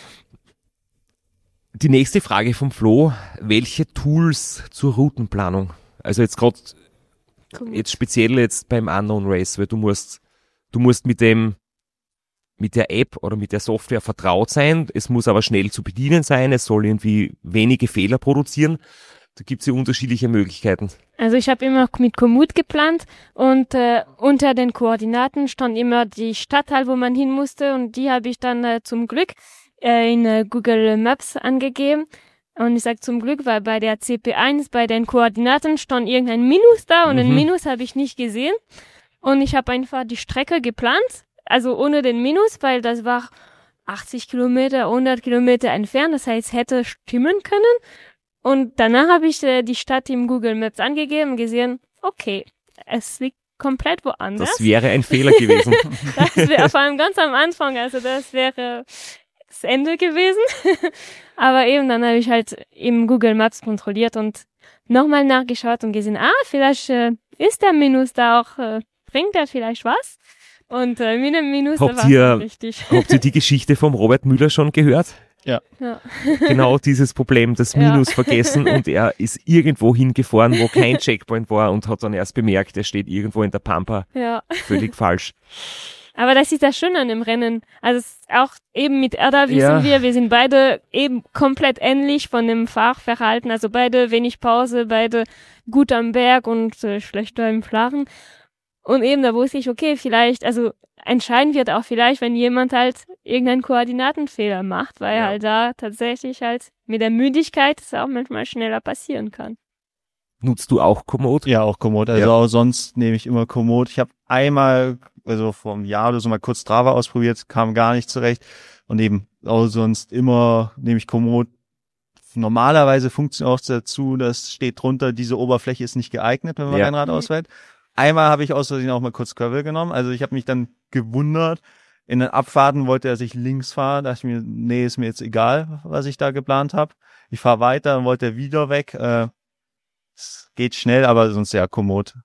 Die nächste Frage vom Flo, welche Tools zur Routenplanung? Also jetzt gerade, jetzt speziell jetzt beim Unknown Race, weil du musst mit der App oder mit der Software vertraut sein, es muss aber schnell zu bedienen sein, es soll irgendwie wenige Fehler produzieren. Da gibt es ja unterschiedliche Möglichkeiten. Also ich habe immer mit Komoot geplant und unter den Koordinaten stand immer die Stadtteil, wo man hin musste und die habe ich dann zum Glück in Google Maps angegeben. Und ich sage zum Glück, weil bei der CP1, bei den Koordinaten stand irgendein Minus da und ein Minus habe ich nicht gesehen. Und ich habe einfach die Strecke geplant, also ohne den Minus, weil das war 80 Kilometer, 100 Kilometer entfernt, das heißt, hätte stimmen können. Und danach habe ich die Stadt im Google Maps angegeben und gesehen, okay, es liegt komplett woanders. Das wäre ein Fehler gewesen. Das wäre vor allem ganz am Anfang, also das wäre das Ende gewesen. Aber eben, dann habe ich halt im Google Maps kontrolliert und nochmal nachgeschaut und gesehen, vielleicht ist der Minus da auch, bringt er vielleicht was? Und mit dem Minus war es richtig. Habt ihr die Geschichte vom Robert Müller schon gehört? Ja. Genau dieses Problem, das Minus vergessen und er ist irgendwo hingefahren, wo kein Checkpoint war und hat dann erst bemerkt, er steht irgendwo in der Pampa. Ja. Völlig falsch. Aber das ist das Schöne an dem Rennen. Also auch eben mit Erda wissen wir sind beide eben komplett ähnlich von dem Fahrverhalten. Also beide wenig Pause, beide gut am Berg und schlechter im Flachen. Und eben da wusste ich, okay, vielleicht, also entscheidend wird auch vielleicht, wenn jemand halt irgendeinen Koordinatenfehler macht, weil halt da tatsächlich halt mit der Müdigkeit es auch manchmal schneller passieren kann. Nutzt du auch Komoot? Ja, auch Komoot. Also auch sonst nehme ich immer Komoot. Ich habe einmal, also vor einem Jahr oder so mal kurz Strava ausprobiert, kam gar nicht zurecht. Und eben auch sonst immer nehme ich Komoot. Normalerweise funktioniert auch dazu, das steht drunter, diese Oberfläche ist nicht geeignet, wenn man Rennrad auswählt. Einmal habe ich aus Versehen auch mal kurz Gravel genommen. Also ich habe mich dann gewundert. In den Abfahrten wollte er sich links fahren. Da dachte ich mir, nee, ist mir jetzt egal, was ich da geplant habe. Ich fahre weiter, dann wollte er wieder weg. Es geht schnell, aber sonst ja Komoot.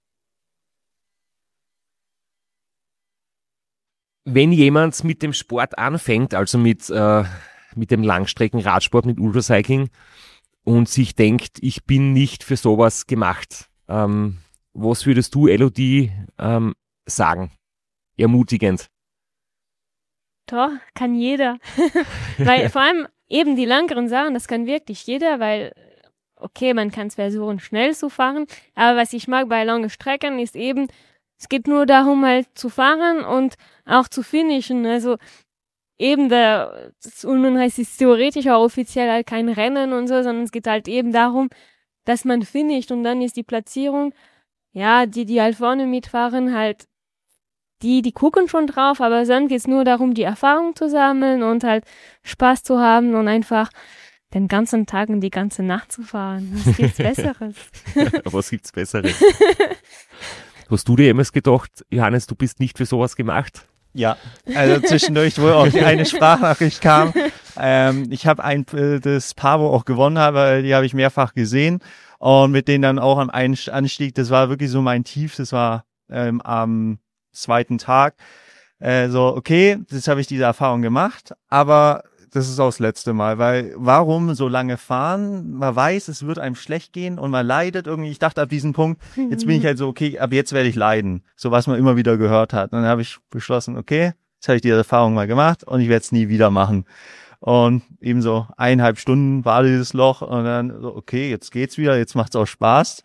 Wenn jemand mit dem Sport anfängt, also mit dem Langstreckenradsport, mit Ultracycling und sich denkt, ich bin nicht für sowas gemacht, was würdest du, Elodie, sagen? Ermutigend. Doch, kann jeder. Weil vor allem eben die langeren Sachen, das kann wirklich jeder, weil okay, man kann es versuchen, schnell zu fahren, aber was ich mag bei langen Strecken ist eben, es geht nur darum, halt zu fahren und auch zu finishen. Also eben und heißt es theoretisch auch offiziell halt kein Rennen und so, sondern es geht halt eben darum, dass man finisht und dann ist die Platzierung, ja, die halt vorne mitfahren, halt die gucken schon drauf, aber sonst geht's nur darum, die Erfahrung zu sammeln und halt Spaß zu haben und einfach den ganzen Tag und die ganze Nacht zu fahren. Was gibt's Besseres? Was gibt's Besseres? Hast du dir jemals gedacht, Johannes, du bist nicht für sowas gemacht? Ja, also zwischendurch, wo auch die eine Sprachnachricht kam. Ich habe das Paar, wo auch gewonnen habe, die habe ich mehrfach gesehen und mit denen dann auch am Anstieg, das war wirklich so mein Tief, das war am zweiten Tag. Okay, das habe ich diese Erfahrung gemacht, aber das ist auch das letzte Mal, weil warum so lange fahren? Man weiß, es wird einem schlecht gehen und man leidet irgendwie. Ich dachte ab diesem Punkt, jetzt bin ich halt so, okay, ab jetzt werde ich leiden. So was man immer wieder gehört hat. Und dann habe ich beschlossen, okay, jetzt habe ich diese Erfahrung mal gemacht und ich werde es nie wieder machen. Und eben so 1,5 Stunden war dieses Loch und dann so, okay, jetzt geht's wieder, jetzt macht's auch Spaß.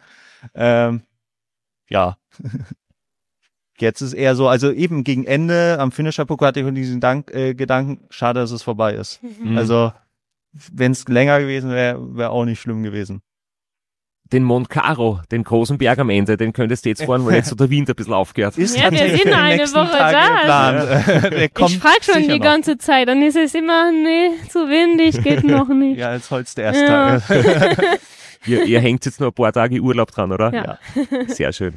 Ja. Jetzt ist eher so, also eben gegen Ende, am Finisher-Pokal hatte ich diesen Gedanken, schade, dass es vorbei ist. Also, wenn es länger gewesen wäre, wäre auch nicht schlimm gewesen. Den Monte Caro, den großen Berg am Ende, den könntest du jetzt fahren, weil jetzt so der Wind ein bisschen aufgehört. Ja, wir sind noch eine Woche da. Ich frage schon die ganze Zeit, dann ist es immer, nee, zu windig, geht noch nicht. Ja, jetzt holst du erst Tag. Ihr hängt jetzt nur ein paar Tage Urlaub dran, oder? Ja. Sehr schön.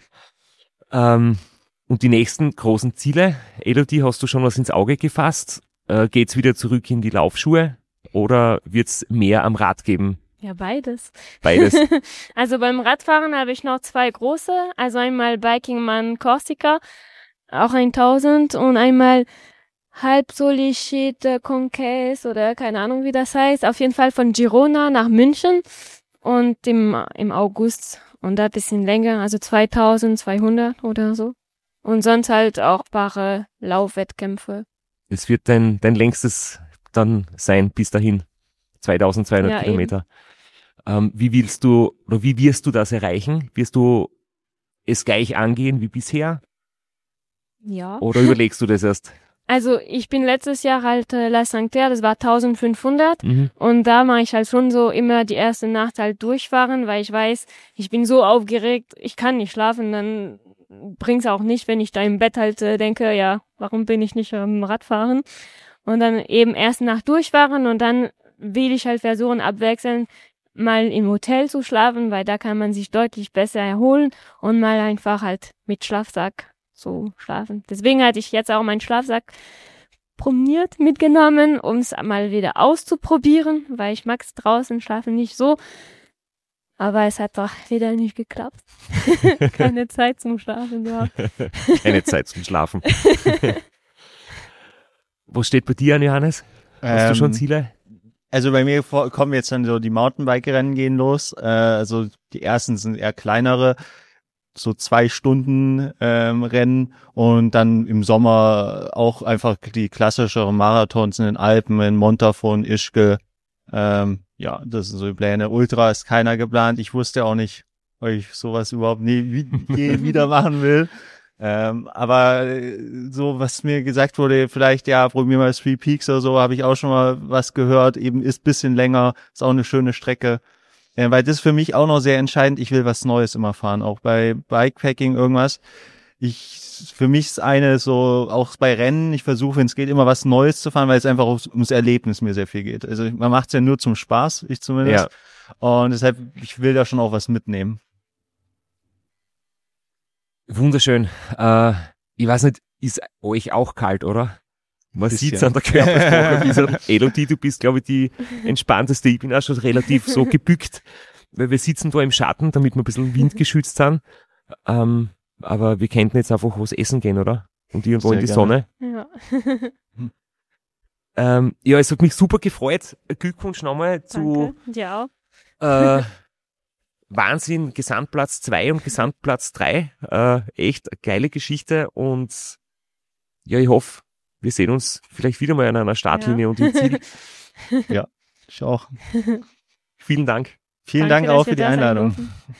Und die nächsten großen Ziele, Elodie, hast du schon was ins Auge gefasst? Geht's wieder zurück in die Laufschuhe oder wird's mehr am Rad geben? Ja, beides. Beides. Also beim Radfahren habe ich noch 2 große, also einmal Bikingman Corsica, auch 1000 und einmal Halbsolicid Conquest oder keine Ahnung wie das heißt, auf jeden Fall von Girona nach München und im August und da ein bisschen länger, also 2200 oder so. Und sonst halt auch bare Laufwettkämpfe. Es wird dein längstes dann sein bis dahin. 2200 Kilometer. Wie wirst du das erreichen? Wirst du es gleich angehen wie bisher? Ja. Oder überlegst du das erst? Also ich bin letztes Jahr halt La Sanctaire, das war 1500 und da mache ich halt schon so immer die erste Nacht halt durchfahren, weil ich weiß, ich bin so aufgeregt, ich kann nicht schlafen, dann bringt's auch nicht, wenn ich da im Bett halt denke, ja, warum bin ich nicht am Radfahren? Und dann eben erste Nacht durchfahren und dann will ich halt versuchen, abwechselnd mal im Hotel zu schlafen, weil da kann man sich deutlich besser erholen und mal einfach halt mit Schlafsack so schlafen. Deswegen hatte ich jetzt auch meinen Schlafsack probiert mitgenommen, um es mal wieder auszuprobieren, weil ich mag's draußen schlafen nicht so. Aber es hat doch wieder nicht geklappt. Keine Zeit zum Schlafen gehabt. Keine Zeit zum Schlafen. Was steht bei dir an, Johannes? Hast du schon Ziele? Also bei mir kommen jetzt dann so die Mountainbike-Rennen gehen los. Also die ersten sind eher kleinere, so 2 Stunden Rennen und dann im Sommer auch einfach die klassischeren Marathons in den Alpen, in Montafon, Ischgl. Ja, das sind so die Pläne. Ultra ist keiner geplant. Ich wusste auch nicht, ob ich sowas überhaupt nie wieder machen will. Aber so, was mir gesagt wurde, vielleicht, ja, probier mal Three Peaks oder so, habe ich auch schon mal was gehört, eben ist ein bisschen länger, ist auch eine schöne Strecke. Weil das ist für mich auch noch sehr entscheidend, ich will was Neues immer fahren, auch bei Bikepacking irgendwas. Für mich ist eine so, auch bei Rennen, ich versuche, wenn es geht, immer was Neues zu fahren, weil es einfach ums Erlebnis mir sehr viel geht. Also man macht es ja nur zum Spaß, ich zumindest. Ja. Und deshalb, ich will da schon auch was mitnehmen. Wunderschön. Ich weiß nicht, ist euch auch kalt, oder? Man sieht es an der Körpersprache. Elodie, du bist, glaube ich, die entspannteste. Ich bin auch schon relativ so gebückt, weil wir sitzen da im Schatten, damit wir ein bisschen windgeschützt sind. Aber wir könnten jetzt einfach was essen gehen, oder? Und irgendwo sehr in die gerne. Sonne. Ja. Ja, es hat mich super gefreut. Glückwunsch nochmal zu ja. Wahnsinn, Gesamtplatz 2 und Gesamtplatz 3. Echt eine geile Geschichte und ja, ich hoffe, wir sehen uns vielleicht wieder mal an einer Startlinie und im Ziel. Ja, ich auch. Vielen Dank. Vielen Dank auch für die Einladung.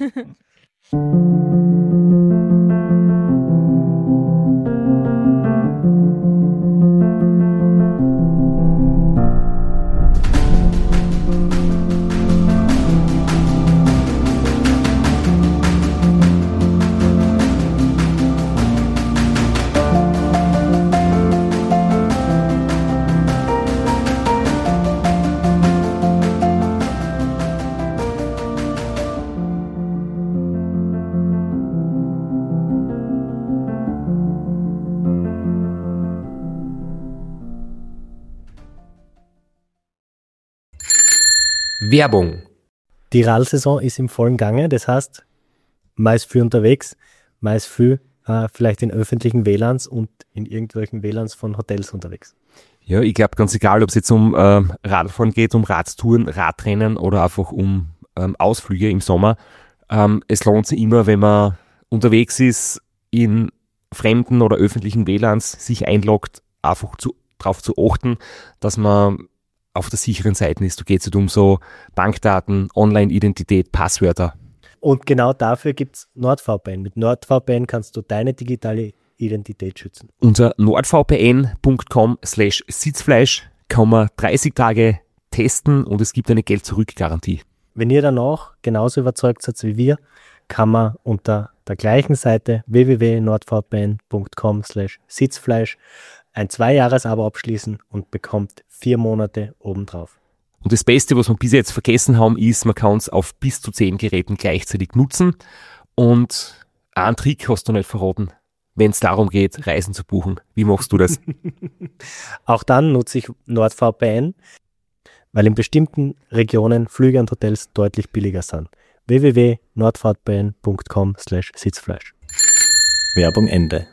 Werbung. Die Radsaison ist im vollen Gange, das heißt, man ist viel unterwegs, man ist viel vielleicht in öffentlichen WLANs und in irgendwelchen WLANs von Hotels unterwegs. Ja, ich glaube ganz egal, ob es jetzt um Radfahren geht, um Radtouren, Radrennen oder einfach um Ausflüge im Sommer. Es lohnt sich immer, wenn man unterwegs ist, in fremden oder öffentlichen WLANs sich einloggt, einfach darauf zu achten, dass man auf der sicheren Seite ist. Da geht es nicht um so Bankdaten, Online-Identität, Passwörter. Und genau dafür gibt es NordVPN. Mit NordVPN kannst du deine digitale Identität schützen. Unter nordvpn.com/Sitzfleisch kann man 30 Tage testen und es gibt eine Geld-Zurück-Garantie. Wenn ihr danach genauso überzeugt seid wie wir, kann man unter der gleichen Seite www.nordvpn.com/Sitzfleisch ein 2-Jahres-Abo abschließen und bekommt 4 Monate obendrauf. Und das Beste, was wir bis jetzt vergessen haben, ist, man kann es auf bis zu 10 Geräten gleichzeitig nutzen. Und einen Trick hast du nicht verraten, wenn es darum geht, Reisen zu buchen. Wie machst du das? Auch dann nutze ich NordVPN, weil in bestimmten Regionen Flüge und Hotels deutlich billiger sind. www.nordvpn.com/Sitzfleisch. Werbung Ende.